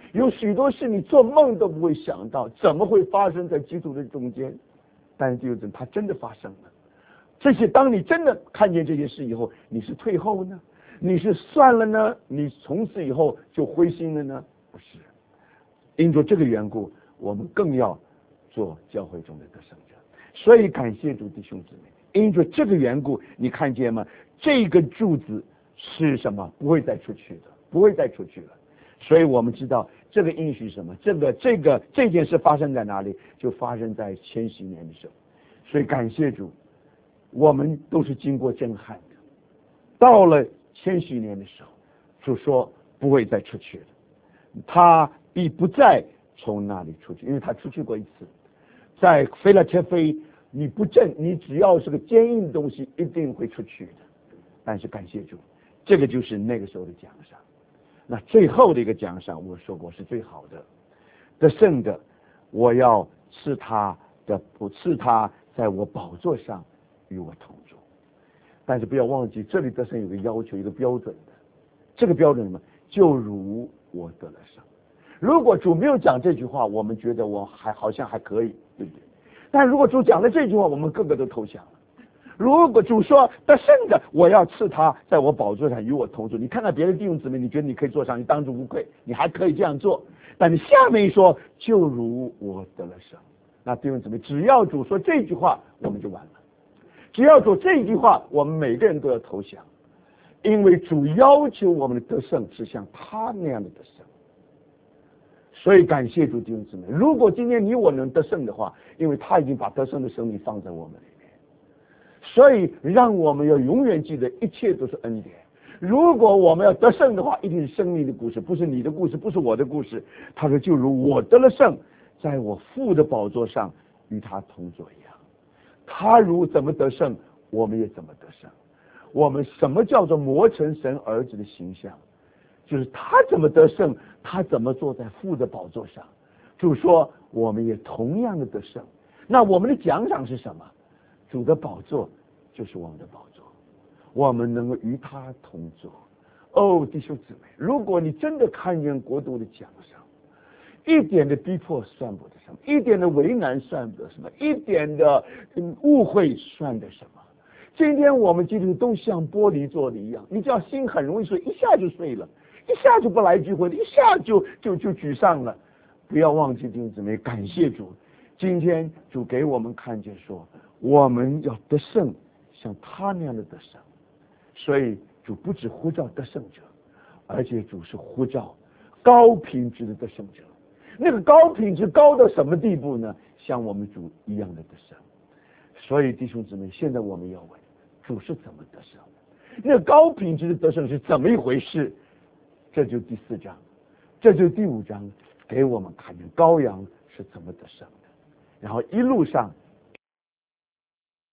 有许多事你做梦都不会想到，怎么会发生在基督的中间？但是弟兄姊妹，它真的发生了。这些当你真的看见这些事以后，你是退后呢？你是算了呢？你从此以后就灰心了呢？不是。因着这个缘故，我们更要做教会中的得胜者。所以感谢主弟兄姊妹，因着这个缘故，你看见吗？这个柱子是什么？不会再出去的，不会再出去了。所以我们知道这个应许什么？这个这个这件事发生在哪里？就发生在千禧年的时候。所以感谢主，我们都是经过震撼的。到了千禧年的时候，主说不会再出去了，他必不再从那里出去，因为他出去过一次。在腓拉铁非，你不正，你只要是个坚硬的东西，一定会出去的。但是感谢主，这个就是那个时候的奖赏。那最后的一个奖赏，我说过是最好的，得胜的，我要赐他的，不赐他在我宝座上与我同住。但是不要忘记，这里得胜有个要求，一个标准的。这个标准什么？就如我得了胜。如果主没有讲这句话，我们觉得我还好像还可以，对不对？但如果主讲了这句话，我们个个都投降了。如果主说得胜的，我要赐他在我宝座上与我同住。你看看别的弟兄姊妹，你觉得你可以坐上，你当之无愧，你还可以这样做。但你下面一说，就如我得了胜，那弟兄姊妹，只要主说这句话，我们就完了。只要主这句话，我们每个人都要投降，因为主要求我们的得胜是像他那样的得胜。所以感谢主弟兄姊妹，如果今天你我能得胜的话，因为他已经把得胜的生命放在我们里面，所以让我们要永远记得一切都是恩典。如果我们要得胜的话，一定是生命的故事，不是你的故事，不是我的故事。他说就如我得了胜，在我父的宝座上与他同坐一样，他如怎么得胜，我们也怎么得胜。我们什么叫做磨成神儿子的形象？就是他怎么得胜，他怎么坐在父的宝座上。主说我们也同样的得胜。那我们的奖赏是什么？主的宝座就是我们的宝座，我们能够与他同坐。哦，弟兄姊妹，如果你真的看见国度的奖赏，一点的逼迫算不得什么，一点的为难算不得什么，一点的误会算得什么。今天我们基督徒都像玻璃做的一样，你只要心很容易睡，一下就睡了，一下就不来聚会了，一下就就就沮丧了。不要忘记弟兄姊妹，感谢主，今天主给我们看见说，我们要得胜，像他那样的得胜。所以主不只呼召得胜者，而且主是呼召高品质的得胜者。那个高品质高到什么地步呢？像我们主一样的得胜。所以弟兄姊妹，现在我们要问，主是怎么得胜的？那个高品质的得胜是怎么一回事？这就第四章，这就第五章给我们看见羔羊是怎么得胜的。然后一路上